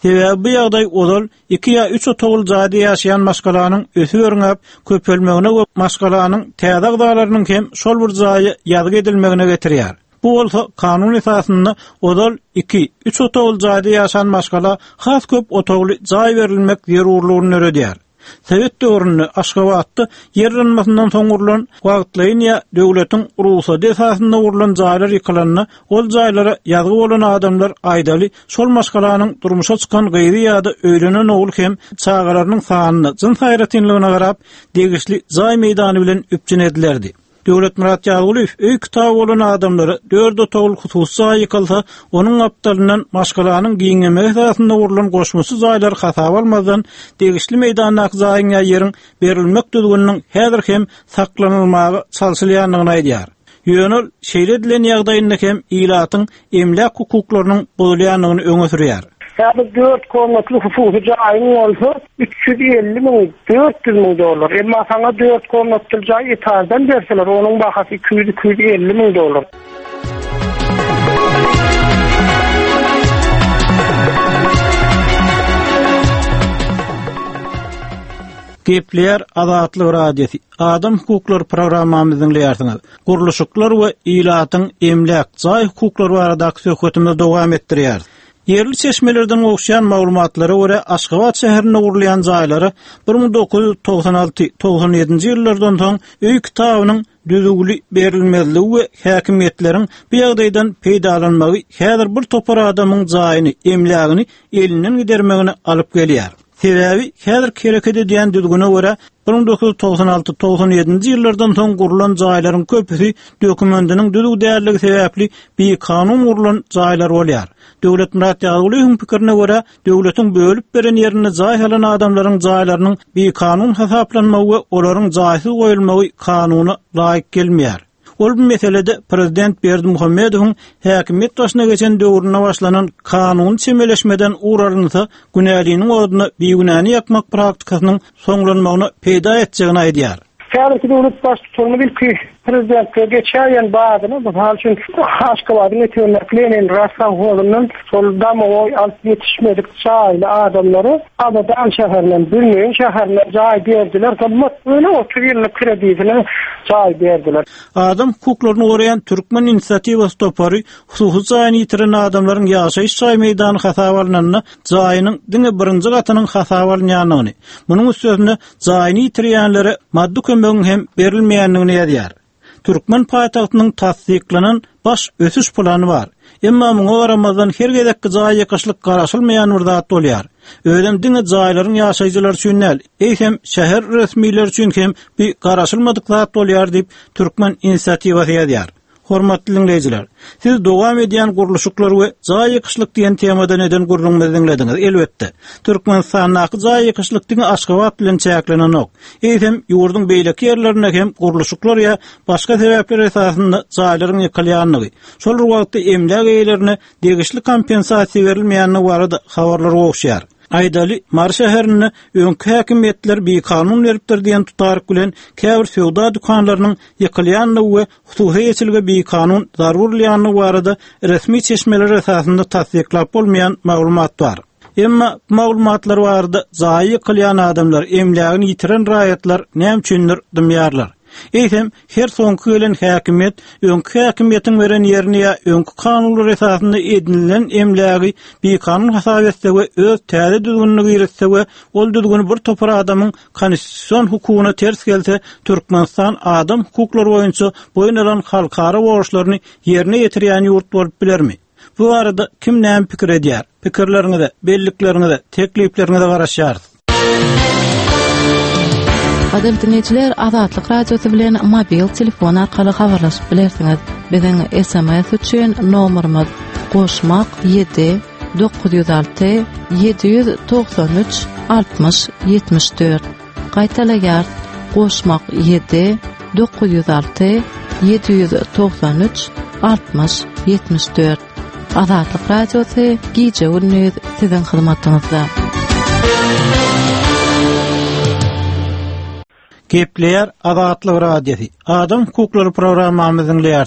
Sebäbi bu ýagdaý odal iki ýa üç otogul zady ýaşaýan maşgalanyň ösü öňäp köpelmegine we maşgalanyň täze agdalarynyň hem şol bir zaýy ýazyk edilmegine getirýär. Bu bolsa kanun esasında odal iki üç otogul zady ýaşan maşgala has köp otogly zaý berilmek zerurlugyny öredýär. Sowet döwründe Aşgabatda ýerlenmesinden soň urulan wagtlaýyn ýa döwletiň ruhsat esasında urulan zaýlar ýykylanna, ol zaýlara ýazgy bolan adamlar aýdaly şol maşgalanyň durmuşa çykan gyýry ýa-da öýlenen ogul hem çağalarynyň sanyny jyn saýratynlygyna garap degişli zaý meýdany bilen üpçün edilerdi. Döwlet Murat Ýaguliýew öý kitap bolan adamlara dört otogul hususy ýykylsa, onuň apdalyndan maşgalanyň giňeme esasında urulan goşmasy zaýlar hasap almadan degişli meýdandaky zaýyňa ýeriň berilmek düzgüniniň häzir hem saklanylmagy çalşylýanlygyny aýdýar. Ýönül şeýle edilen ýagdaýynda hem ilatyň emlak hukuklarynyň bozulýanlygyny öňe sürýär. Yani dört konutlu hukuki caýyň olsa üç yüz elli min, dört yüz min dolar. Emma sana dört konutlu caýy etardan berseler, onun bahasy iki yüz iki yüz elli min dolar. Gepler Azatlyk Radiosi Adam Hukuklary programmamyzyň ýartyny guruluşyklar we ilatyň emlak zaý hukuklary baradaky söhbetimizi dowam etdirýär. Yerli çeşmelerden okşayan maglumatlara göre Aşgabat şäherine gurulýan zaýlary bir ming dokuz ýüz togsan alty togsan ýedinji ýyllardan soň öý kitabynyň düzgünligi berilmezligi we häkimetleriň bu ýagdaýdan peýdalanmagy häzir bir topar adamyň zaýyny, emlagyny elinden gidermegine alyp gelýär. Sebäbi häzir kereket edýän düzgüne görä bir ming dokuz ýüz togsan alty togsan ýedinji ýyllardan soň gurulan zaýlaryň köpüsi dokumentiniň düzgün däerligi sebäpli bir kanun gurulan zaýlar bolýar. Döwlet Murat Ýaguliýewiň pikirine görä, döwletiň bölüp beren ýerine zaý alan adamlaryň zaýlarynyň bir kanun hasaplanmagy we olaryň zaýsy goýulmagy kanuny laýyk gelmeýär. Ol bu meselede Prezident Berdimuhammedowyň häkimet başyna geçen döwrüne başlanan kanun çemeleşmeden uğrarynsa günäliniň oduny beýgünäni ýakmak praktikasynyň soňlanmagyna peýda etjegini aýdýar. Şäherki döwlet başçylygyny bilki prezidentke geçýän badyny bu hal üçin Aşgabatyň etýärliklerini rastan holundan soldam oy alt ýetişmedik çaýly adamlary Abadan şäherinden bilmeýän şäherine jaý berdiler. Tabii öňe otur ýyllyk kreditini jaý berdiler. Adam hukuklaryny goraýan Türkmen inisiatiwasy topary hususy zaýyny ýitiren adamlaryň ýaşaýyş jaý meýdany hasap alynanyny, zaýynyň diňe birinji gatynyň hasap alynýanyny, munyň üstüne zaýyny ýitirýänlere maddi kömegiň hem berilmeýänligini ýazýar. Türkmen paýtagtynyň tasdiklanan baş ösüş plany bar. Emma muňa garamazdan her gedekki zaý ýykyşlyk garaşylmaýan bir zat bolýar. Öýdem diňe zaýlaryň ýaşaýjylar üçin näl, eýsem şäher resmiýetleri üçin hem bir garaşylmadyk zat bolýar diýip Türkmen inisiatiwasy ýazýar. Hormatly dinleýijiler, siz dowam edýän guruluşyklar we zaý ýykyşlyk diýen temada neden gurulmagy dinlediňiz? Elbetde. Türkmenistanyň zaý ýykyşlyk diňe Aşgabat bilen çäklenenok. Eýsem ýurdun beýleki ýerlerine hem guruluşyklar ýa başga sebäpler esasında zaýlaryň ýykylýanlygy, şol wagtda emlak eýlerine degişli kompensasiýa berilmeýänligi barada habarlar okşýar. Aýdaly Mar şäherine öňkü häkimetler bir kanun beripdir diýen tutaryk bilen käbir sowda dukanlarynyň ýykylýanlygy we hususy ýetilge bir kanun zarurlýanlygy barada resmi çeşmeler esasında tasdiklap bolmaýan maglumat bar. Emma maglumatlar barada zaý ýykylýan adamlar, emlagyny ýitiren raýatlar näme üçindir dymýarlar. Eýsem her soňky gelen häkimet öňkü häkimetiň beren ýerine ýa öňkü kanunlar esasında edinilen emlagi bir kanun hasap etse we öz täze düzgünligi ýeretse we ol düzgün bir topar adamyň konstitusiýon hukugyna ters gelse, Türkmenistan adam hukuklary boýunça boyun alan halkara borçlaryny ýerine ýetirýän ýurt bolup bilermi? Bu arada kim näme pikir edýär? Pikirleriňize, belliklerinize, tekliplerinize garaşýar. Adem dinleyijiler, Azatlyk Radiosu bilen mobil telefon arkaly habarlaşyp bilersiňiz. Biziň S M S üçin nomerimiz goşmak ýedi dokuz yüz alty ýedi yüz togsan üç altmış ýetmiş dört. Gaýtalaýar goşmak ýedi dokuz yüz alty ýedi yüz togsan üç altmış ýetmiş dört. Azatlyk Radiosu giýje gündüz siziň hyzmatyňyzda. Gepler Azatlyk Radiosi Adam hukuklary programmamyzyň ýartyny.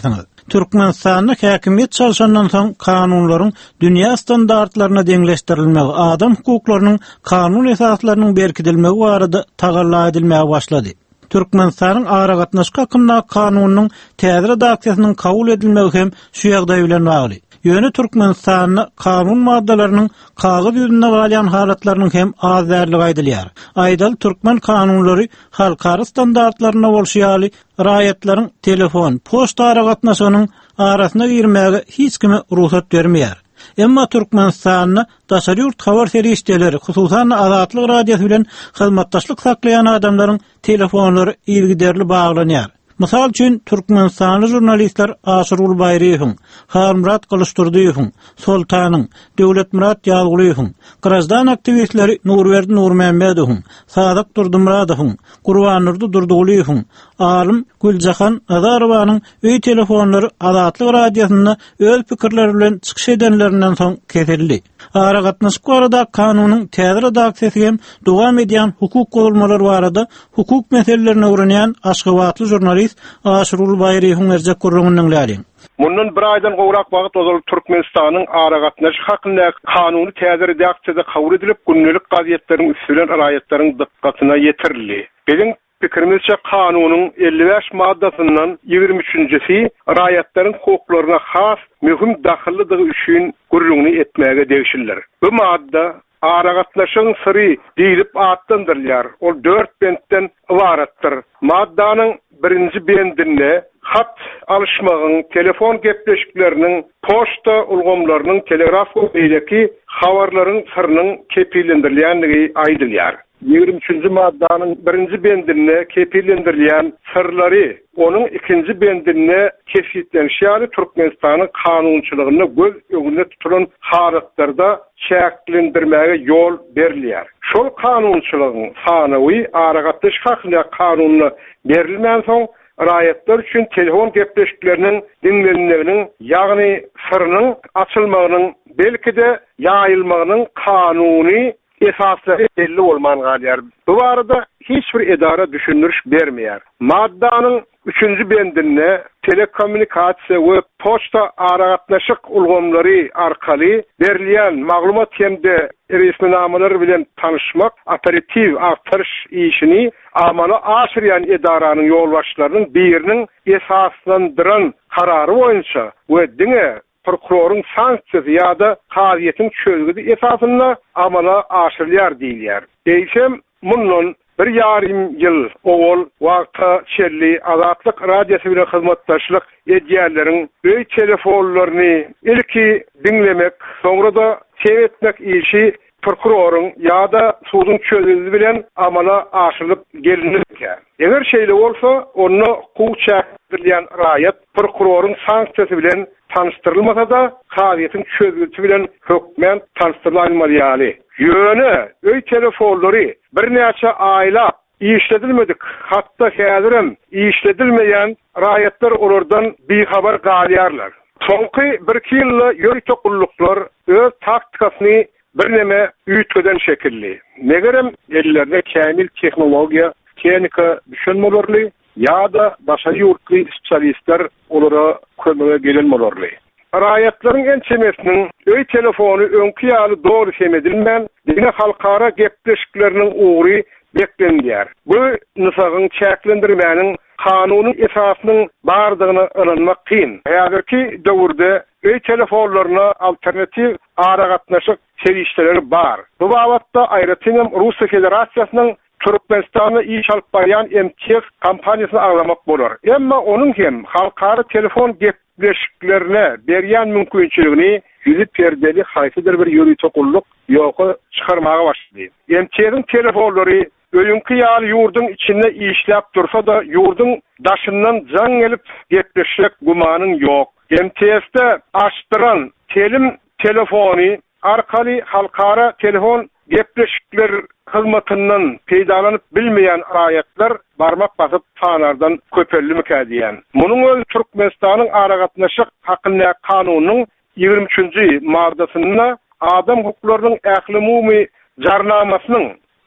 Türkmenistanyň häkimiýet çalşandan soň kanunlaryň dünýä standartlaryna deňleşdirilmegi, adam hukuklarynyň kanun esaslarynyň berkidilmegi barada tagalla edilmäge başlady. Türkmenistanyň ara gatnaşyk hakynda kanunyň täze redaksiýasynyň kabul edilmegi hem şu ýagdaý bilen bagly. Ýöne Türkmenistanyň kanun maddalarynyň kagyz ýüzünde galýan halatlarynyň hem az därligi aýdylýar. Aýdal türkmen kanunlary halkara standartlaryna bolşýaly raýatlaryň telefon, poçta ara gatnaşygynyň arasyna girmäge hiç kime ruhsat bermeýär. Emma Türkmenistanyň daşary ýurt habar serişdeleri, hususan Azatlyk radiosy bilen hyzmatdaşlyk saklayan adamlaryň telefonlary ilgiderli baglanýar. Mysal üçin Türkmenistanly jurnalistler Aşyrul Bayryýewiň, Harmurat Kılıçdurdyýewiň, Sultanyň, Döwletmurat Ýazgulyýewiň, Grazdan aktivistleri Nurberdi Nurmemmedowyň, Sadyk Durdumuradowyň, Gurbanurdy Durdugulyýewiň, Alim Güljahan Azarowanyň öý telefonlary Azatlyk radiosyna öz pikirleri bilen çykyş edenlerinden soň kesildi. Ara gatnaşyk barada kanunyň täze redaksiýasy hem dowam edýän hukuk gowulmalary barada hukuk meselelerini öwrenýän Aşgabatly jurnalist Aşyrul Bayryýewiň erjek gurrungyň lärin. Mundan bir aydan gowrak wagt ozal Türkmenistanyň ara gatnaşyk hakynda kanuny täze redaksiýada kabul edilip günnelik gazetleriň üstünden raýatlaryň dikkatyna ýetirildi. Bizim pikirimizce kanunyň elli beş maddasyndan ýigirmi üçinjisi raýatlaryň hukuklaryna has mühim dahillydygy üçin gurrungyny etmäge degişirler. Bu madda ara gatnaşygyň syry diýilip atlandyrylýar. Ol dört bentden ibaratdyr. Maddanyň birinji bendinde hat alışmagyň, telefon gepleşikleriniň, poçta ulgamlarynyň, telegraf beýleki habarlaryň syrynyň kepillendirilýänligi aýdylýar. ýigirmi üçinji maddanyň birinji bendinde kepillendirilýän sırlary, onuň ikinji bendinde kesitlenýär Türkmenistanyň kanunçylygyna göz öňünde tutulan halatlarda şäkillendirmäge ýol berilýär. Şol kanunçylygyň sanawy ara gatnaşyk hakynda kanunyna berilmän soň raýatlar üçin telefon gepleşikleriniň dinlenmeginiň, ýagny syrynyň açylmagynyň, belki de ýaýylmagynyň kanuny esaslary belli bolman galýar. Bu barada hiç bir edara düşündürüş bermeýär. Maddanyň üçinji bendinde telekommunikasiýa we poçta ara gatnaşyk ulgamlary arkaly berilýän maglumat hemde resminamalar bilen tanışmak, operativ aktarış işini amala aşyrýan edaranyň ýolbaşçylarynyň biriniň esaslandyran karary boýunça we diňe prokurorun sanksiyası ya da kaziyetin çözgüdü esasında amala aşırılýar diýilýär. Eýsem mundan bir yarım ýyl owal wagta çelli Azatlyk radiosy bilen hyzmatdaşlyk edýärleriň öý telefonlaryny ilki dinlemek, soňra da sewetmek işi prokurorun ya da suudun çözgüdü bilen amala aşyrylyp gelinirken. Eger şeýle bolsa, onu hukuk çäkdirilýän raýat prokurorun sanksiyasy bilen tanıştırılmasa da kaziyetin çözgüsü bilen hökmen tanıştırılmaly. Ýöne öý telefonlary bir näçe aýla işledilmedik. Hatda häzirim işledilmeýän raýatlar olardan bihabar galýarlar. Soňky bir ýylda ýöri tokulluklar öz taktikasyny bir neme üýtgeden şekilli. Negerem ellerinde kämil tehnologiýa, tehnika düşünmelerli ya da başary ýurtly spesialistler olara kömege gelenmelerli. Raýatlaryň en çemesiniň öý telefony öňki ýaly dogry semedilmän, diňe halkara gepleşikleriniň ugry beklenýär. Bu nysagyň çäklendirmäniň kanunyň esasynyň bardygyny öğrenmek kyn. Häzirki döwürde öý telefonlaryna alternativ ara gatnaşyk serişleri bar. Bu babatda aýratynam Russiýa Federasiýasynyň Türkmenistanyň iş alyp barýan M T F kampaniýasyny aglamak bolar. Emma onuň hem halkara telefon gepleşiklerine berýän mümkinçiligini ýüzi perdeli haýsydyr bir ýöri tokulluk ýoky çykarmaga başlady. M T F'niň telefonlary öýünkü ýaly ýurdun içinde işläp dursa da ýurdun daşyndan jaň gelip gepleşek gumanyň ýok. M T F'de açdyran telim telefony arkaly halkara telefon gepleşikler hyzmatyndan peýdalanyp bilmeýän raýatlar barmak basyp sanardan köpellik edýän. Munyň öz Türkmenistanyň ara gatnaşyk hakynda kanunyň ýigirmi üçinji maddasyna adam hukuklarynyň ähli umumy jarnamasynyň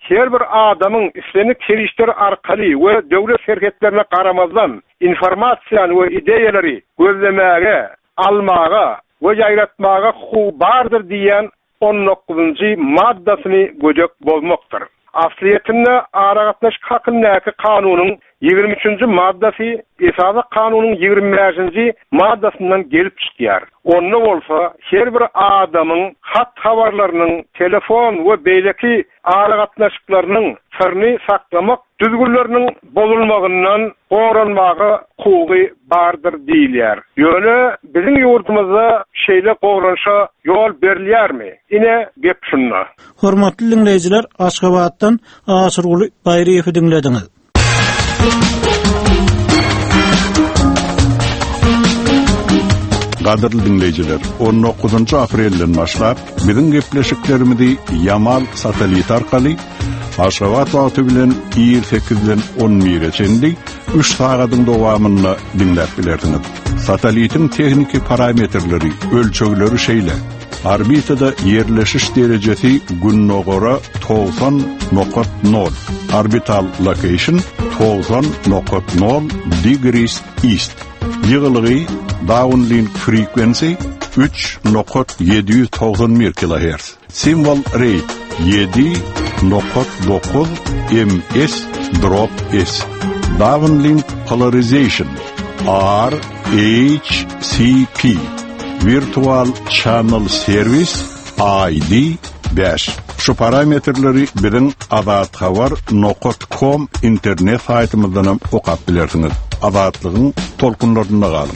her bir adamın islenik kirişleri arkalı ve devlet şirketlerine qaramazdan informasiýany we ideýalary gözlemäge, almaga we ýaýratmaga hukuky bardyr diýen on dokuzunçy maddasyny göjek bolmakdyr. Asliyetinde aragatnaş hakkındaki kanunun yigirmi üçüncü maddasi esasy kanunun yigirmi beşinci maddasından gelip çıkýar. Onda bolsa her bir adamın hat habarlarynyň, telefon we beýleki aragatnaşyklarynyň sirni saklamak düzgünlerinin bozulmagyndan goranmagy hukuky bardyr diýilýär. Ýöne bizim ýurtymyzda şeýle gowranşa ýol berilýärmi? Ine gep şunda. Hormatly dinleýijiler, Aşgabatdan Asyrguly Baýryýewi dinlediňiz. Gadyrly dinleýijiler, on dokuzunçy aprelden başlap biziň gepleşiklerimizi Yamal satelit arkaly Aşgabat wagty bilen ýygy sekizden on mireçenlik üç sagatyň dowamynda dinläp bilerdiňiz. Satelitin tehniki parametrleri, ölçegleri şeýle. Orbitada yerleşiş derecesi günne göre doksan nokta nol. Orbital location doksan nokta nol degrees east. Ýygylygy downlink frequency üç nokta yedi yüz doksan bir kilohertz. Symbol rate yedi nokta dokuz ms drop s. Downlink polarization R H C P. Virtual Channel Service I D beş. Şu parametrleri biziň adatxabar nokta com internet saýtymyzdan okap bilersiňiz. Adatlygyň tolkunlarynda galyň.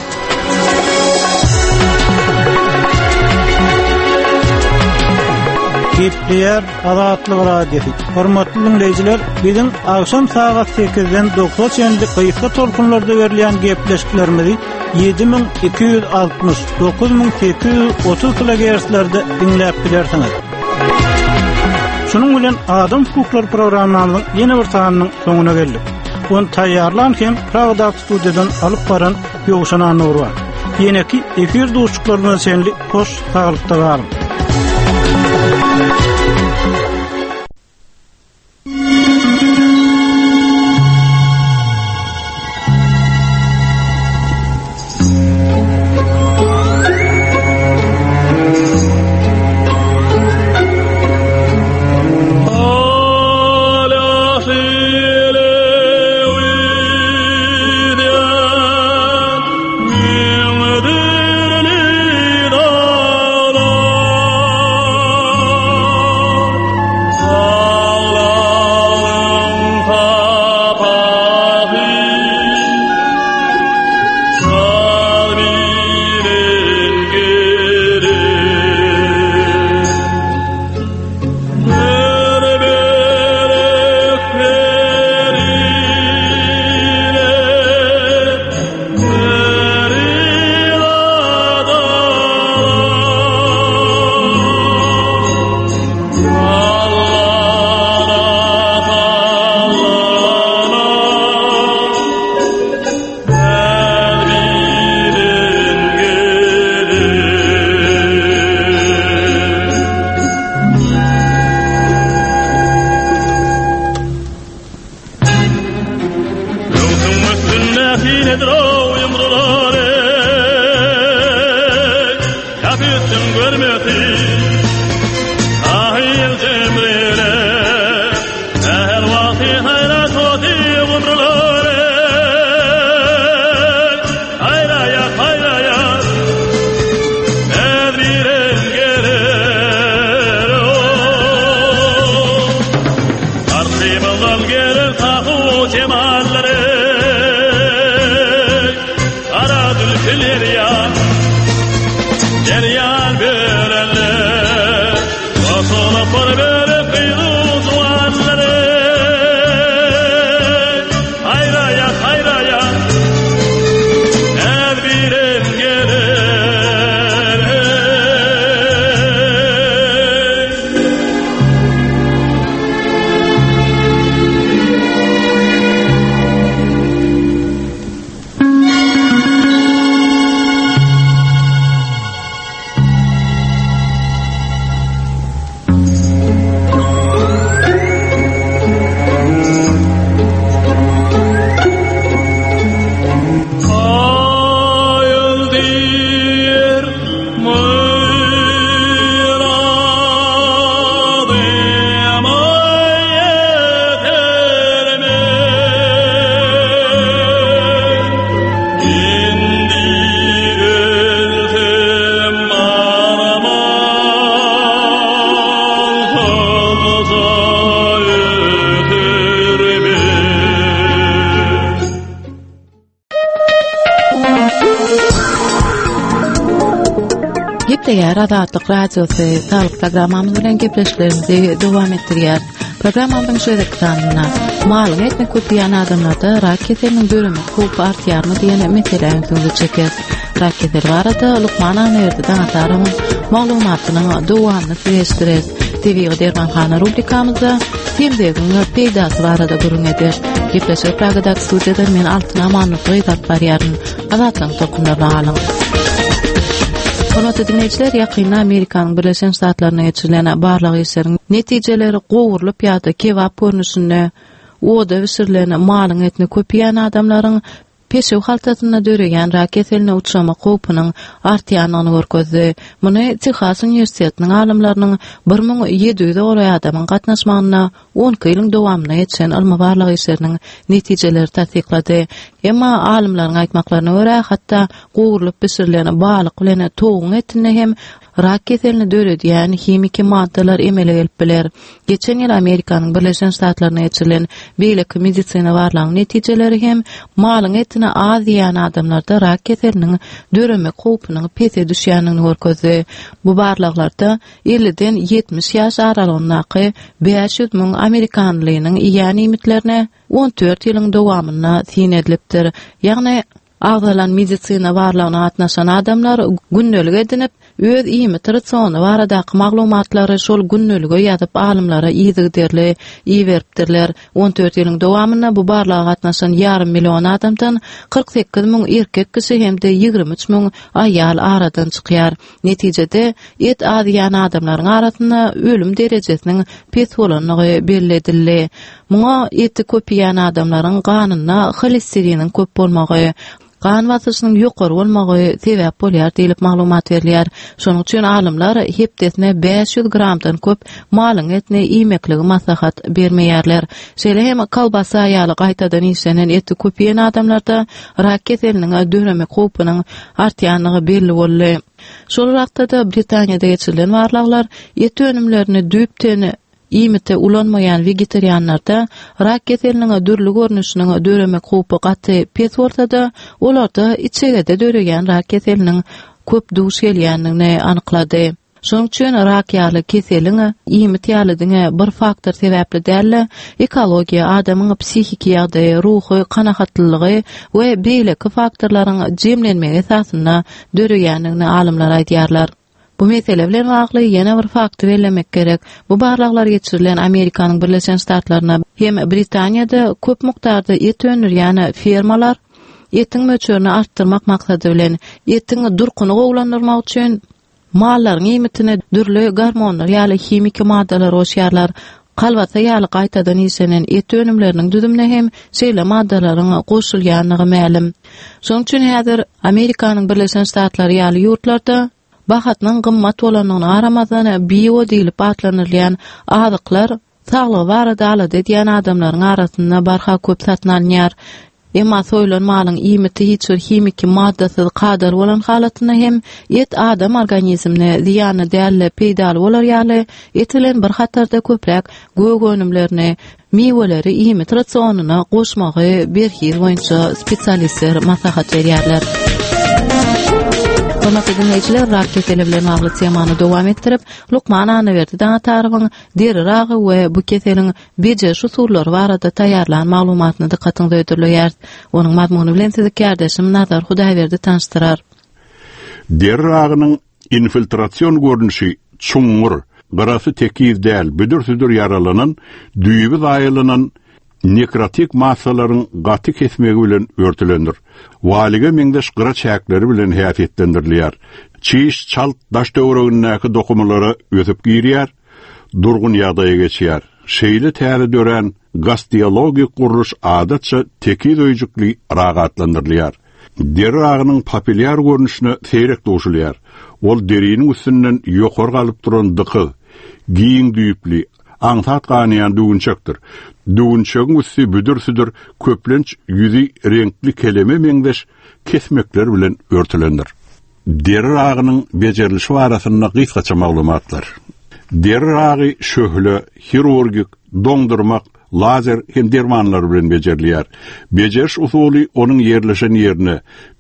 Gepler Adatlyk radiosu. Hormatly dinleýijiler, biziň akşam saat sekizden doksan dakyka tolkunlarda berilýän gepleşiklerimizi yedi bin iki yüz altmış dokuz bin sekiz yüz otuz kilohertzlerde dinläp bilersiňiz. Şunun bilen Adam Hukuklar programmasynyň ýene bir sanynyň soňuna geldik. Onu taýýarlanken Pragda studiýadan alyp baran Ýogşan Nur bar. Ýene-ki efir dostluklarymyň senli hoş taglykda galyň. Cemalleri Gepleýär Azatlyk radiosy sağlyk programmamyz bilen gepleşlerimizi dowam etdirýär. Programmamyň şeýle ekranynda malyň etne köpýän adamlarda rak keseliniň döremi köp artýarmy diýen meseleň üstünde çekýär. Rak keseli barada Lukman Anerdiň ataryň maglumatynyň dowamyny süýüşdirýär. T V Dermanxana rubrikamyzda filmdägiň peýdasy barada gurun eder. Gepleşip Pragada studiýada men Altyn Amanlyk ýazyp barýaryn. Azatlyň tokunlaryny alyň. Hormatly dinleyijiler, ýakynda Amerikanyň Birleşen Ştatlaryna geçirilen barlyk işleriň netijeleri gowurulyp ýa-da kebap görnüşinde oda pişirilen malyň etini köpýän adamlaryň peşew haltasyna döreýän rak keseline uçrama gowpynyň artýanyny görkezdi. Muny Texas Üniversitetiniň alimlarynyň bir ming ýedi ýüz adamyň gatnaşmagyna on ýylyň dowamyna ýetişen alma barlyk işleriniň netijeleri tasdiklady. Emma alimlaryň aýtmaklaryna görä, hatda gowurulyp pişirilen balyk bilen toğun etine hem rak keselini döredýän hemiki maddalar emele gelip biler. Geçen ýyl Amerikanyň Birleşen Ştatlaryna geçirilen beýleki medisina barlygyň netijeleri hem malyň etine az ýan adamlarda rak keseliniň döreme gowpynyň pese düşýänini görkezdi. Bu barlyklarda elliden ýetmiş ýaş aralygyndaky beş ýüz miň Amerikanlynyň ýan imitlerine on dört ýylyň dowamyna tin edilipdir. Ýagny agdalan medisina barlygyna atnaşan adamlar günnölig edinip öz iýmiti ratsony baradaky maglumatlary şol günnölüge ýazyp alimlara ýyzygderler, iýeripdirler. on dört ýylyň dowamyna bu barlyga gatnaşan ýarym million adamdan kırk sekiz miň erkek kişi hemde ýygrimi üç miň aýal aradan çykýar. Netijede et az ýan adamlaryň arasynda ölüm derejesiniň pes bolanyny belledildi. Muňa eti köpýän adamlaryň ganyna holesterinin köp bolmagy, kan basyşynyň ýokary bolmagy sebäp bolýar diýilip maglumat berilýär. Şonuň üçin alimler hepdesine beş ýüz gramdan köp malyň etine iýmekligi maslahat bermeýärler. Şeýle hem kalbasa ýaly gaýtadan işlenen eti köpýän adamlarda rak keseliniň döreme gowpynyň artýanlygy belli boldy. Şol wagtda Britaniýada geçirilen barlyklar et önümlerini düýpden iýmite ulanmayan vegetarianlarda rak keseliniň dürli görnüşiniň döreme gowpy gaty pes bolsa-da, olarda içegede döreýän rak keseliniň köp duş gelýändigini anyklady. Şonuň üçin rak ýaly keseliň iýmit ýalydyňa bir faktor sebäpli däl, ekologiýa, adamyň psihik ýagdaýy, ruhy, kanagatlylygy we beýleki faktorlaryň jemlenmegi esasyna döreýändigini alimler aýdýarlar. Bu mesele bilen bagly ýene bir faktor bellemek gerek. Bu barlyklar geçirilen Amerikanyň Birleşen Ştatlaryna hem Britaniýada köp mukdarda et önürýän firmalar etiň möçürini artdyrmak maksady bilen etiň durkuny gowlandyrmak üçin mallaryň iýmitine dürli gormonlar ýaly hemiki maddalar oşýarlar. Kalbata ýaly gaýtadan işlenen et önümleriniň düzümine hem şeýle maddalaryň goşulýanlygy ma'lum. Şonuň üçin häzir Amerikanyň Birleşen Ştatlary ýaly ýurtlarda bahatnyň gymmat bolanyny aramazdan bio diýilip atlanylýan azyklar saglygy barada alady diýen adamlaryň arasynda barha köp satnalýar. Emma soýlan malyň iýmiti hiç bir hemiki maddasyz kadar bolan halatyna hem et adam organizmine ziýany dälle peýdal bolar ýaly etilen bir hatarda köpräk gög önümlerini, meweleri iýmit ratsionyna goşmagy berhir boýunça spesialistler maslahat berýärler. Hormatly dinleyijiler, rak keseli bilen bagly temany dowam etdirip, Lukman Anerdiň ataryň deri ragy we bu keseliň bejeş usullary barada taýarlan maglumatyny dikkatiňize öýdürýär. Onuň mazmuny bilen sizi kardeşim Nazar Hudaýberdi tanıştyrar. Deri ragynyň infiltrasiýon görnüşi çuňur, garasy tekiz däl, büdür-südür yaralanan, düýbi zaýylanan nekrotik massalaryň gaty kesmegi bilen örtülendir. Walige meňdeş gyra çäkleri bilen häsiýetlendirilýär. Çiş, çalt, daş döwregindäki dokumalary ösüp girýär, durgun ýagdaýa geçýär. Şeýle täze dören gastrologik guruş adatça tekiz öýjükli ragatlandyrylýar. Deri ragynyň populyar görnüşine seýrek duşulýar. Ol deriniň üstünden ýokary galyp duran dıky, giýiň düýpli, aňsat ganyýan düwünçekdir. Düwünçegiň üstü büdür-südür köplenç ýüzi renkli keleme meňdeş kesmekler bilen örtülendir. Deri ragynyň bejerilişi barasynda gysgaça maglumatlar. Deri ragy şöhle, hirurgik, doňdurmak, lazer hem dermanlar bilen bejerilýär. Bejeriş usuly onuň yerleşen ýerine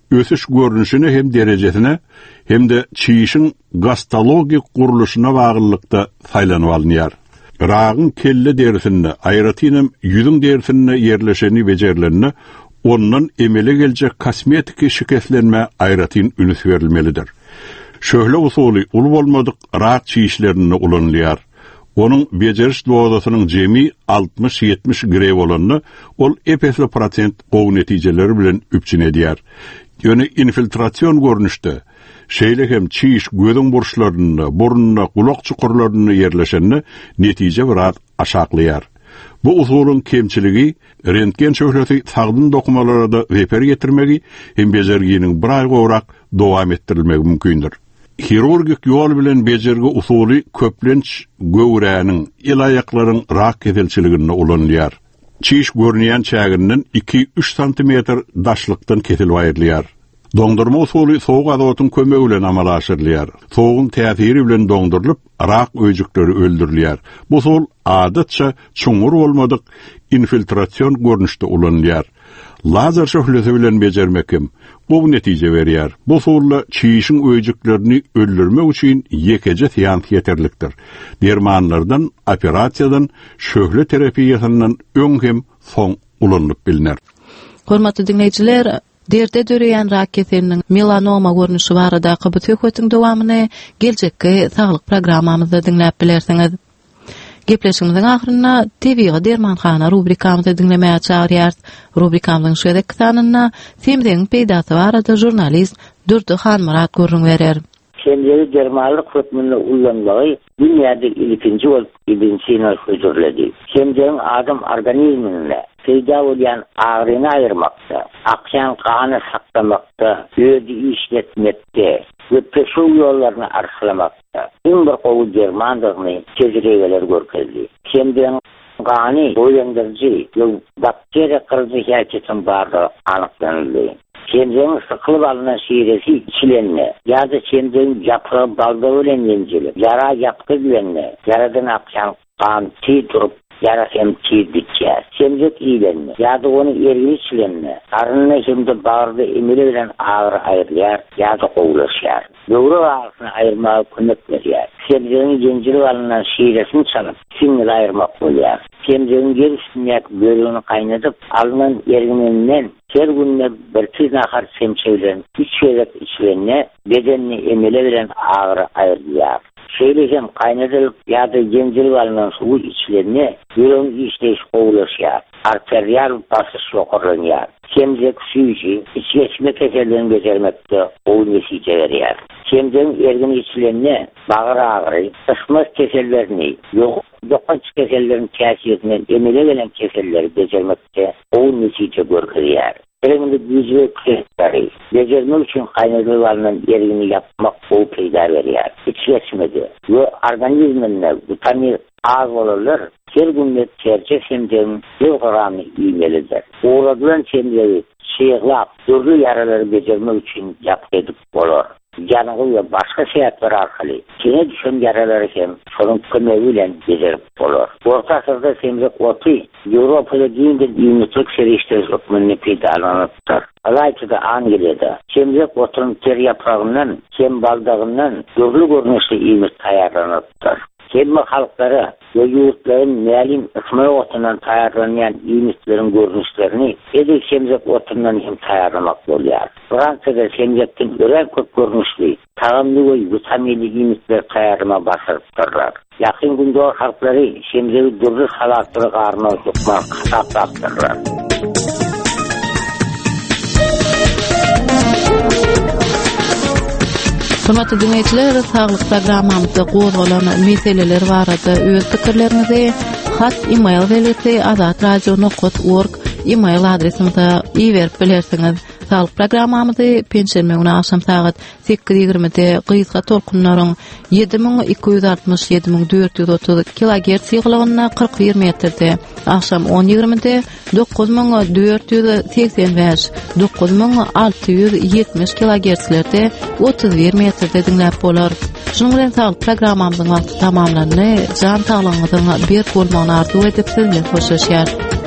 ösüş görünüşine hem derejesine hem de çiğişin gastologik guruluşuna bagylykda saýlanyp alynýar. Rağın kelle derisinde, aýratynam yüzün derisinde yerleşeni bejerlerini ondan emele gelecek kosmetik şikeslenme aýratyn ünüs verilmelidir. Şöhle usuly ul bolmadyk rahat çiğişlerini ulanýar. Onun beceriş dozasynyň jemi altmış yetmiş grey bolanyny ol epesli prosent gowy netijeleri bilen üpçün edýär. Ýöne infiltrasiýon görnüşde şeýle hem çiş gödüň burçlaryny, burnuny, kulak çukurlaryny yerleşenini netije birat aşaklaýar. Bu usulun kemçiligi rentgen şöhlesi sagdyn dokumalara da weper getirmegi hem bejerginiň bir ay gowrak dowam etdirilmegi mümkindir. Hirurgik yol bilen bejergi usuly köplenç göwräniň, ilayaklaryň rak kesilçiligine ulanýar. Çiş görnýän çägininden iki üç santimetr daşlykdan kesilip aýrylýar. Dondurma usuly soğuk azotyň kömegi bilen amala aşyrylýar. Soğugyň täsiri bilen dondurylyp, rak öýjükleri öldürilýär. Bu usul adatça çuňur bolmadyk infiltrasiýon görnüşde ulanýar. Lazer şöhlesi bilen bejermekim bu netije berýär. Bu usulla çiğişin öýjüklerini öldürmek üçin yekeje seans yeterlikdir. Dermanlardan, operasiýadan, şöhle terapiýasyndan öň hem soň ulanyp bilinär. Hormatly dinleýijiler, derde döreýän rak keseliniň melanoma görnüşi barada bu söhbetiň dowamyny geljekki saglyk programmamyzda dinläp bilersiňiz. Gepleşigimiziň ahyryna T V dermanhana rubrikamyzda dinlemäge çagyrýar. Rubrikamyzyň şeýdeki sanyna Semdeň peýdasy barada jurnalist Durdy Hanmurat görüň berer. Semdeň dermanlyk hökmünde ullanmagy dünýäde ilkinji bolup bilinçini höjürledi. Semdeň adam organizminde peýda bolýan agryny aýyrmakda, akşam kany saklamakda, öýdi işletmekde we peşo ýollaryny arşylamakda iň bir gowy dermandygyny tezregeler görkezdi. Semdeň kany boýandyrjy we bakteriýa kyrgyşyň bardygy anyklandy. Semdeň sykylyp alynan şeýresi içilenme, ýa-da semdeň ýapry balda bilen ýenjilip, yara ýapky bilen, yaradan akşam kan tiýip yara hem çiğ bitýär. Semdek iýlenme, ýa-da onu ergin içilenme, arnyny hemde bardy emele bilen agyr aýrylýar, ýa-da gowlaşýar. Döwre agyryny aýyrmagy kömek berýär. Semdeň ýenjilip alynan şeýresini çalyp, siňil aýyrmak bolýar. Semdeň yer üstüne bölüni gaýnadyp, alynan ergininden her günde bir tüz nahar semçeýlen, üç çeyrek içilenme, bedenini emele bilen agyr aýrylýar. Şeýlehem gaýnadyp ýa-da ýenjilip alynan suw içilenme, ýürek işleýiş gowlaşýar, arterial basyş ýokarlanýar. Semdek süýji, içme kesellerini bejermekde gowy netije berýär. Semdeň ergin içilenme, bagyr agry, ysma kesellerini, ýok ýokany kesellerini täsirinden emele gelen keselleri bejermekde gowy netije görkezýär. Elimde güýçli kesleri, bejermek üçin gaýnadyp alynan ergini ýapmak gowy peýda berýär. İçmedi. Ýa organizminde vitamin az bolarlar, her günde terje semdeň ýogramy iýmelidir. Oğradylan semdeňi şeýlap, dörlü yaralary bejermek üçin ýapyp bolar. Janygy we başga seýatlar arkaly kene düşen yaralary hem şonuň kömegi bilen bejerip bolar. Orta asyrda semdek oty Ýewropada giňde ýümitlik serişleri hökmünde peýdalanypdyr. Alayçyda Angliýada semdek otyryň ter ýapragyndan, kem baldagyndan dörlü görnüşli ýümit taýýarlanypdyr. Kelme halklara ve yurtların melim ısmaya otundan tayarlanyan ýymytlaryň görnüşlerini edek semzek otundan hem tayarlamak bolýar. Fransada semzekden ören köp görnüşli, tagamly we vitaminli ýymytlar tayarlama başarypdyrlar. Ýakyn günde halklary semzegi dürli halatlara garna tutmak hasaplapdyrlar. Hormatly dinleýijiler, saglyk programmamyzda gozgalan meseleler barada öz pikirlerinizi hat email welesi azat radio nokta org email adresimizde iýerip bilersiňiz. Saglyk programmamyzy pensiýa güni akşam saat sekiz ýigrimide gyzga tolkunlaryň ýedi miň iki ýüz altmyş ýedi miň dört ýüz otuz kilohertz ýygylygyna kırk bir metrde, akşam on ýigrimide dokuz miň dört ýüz seksen beş dokuz miň alty ýüz ýetmiş kilohertzlerde otuz bir metrde dinläp bolar. Şunuň bilen saglyk programmamyzyň wagty tamamlandy. Jan saglygyňyzyň bir bolmagyny arzu edip sizden hoşlaşýar.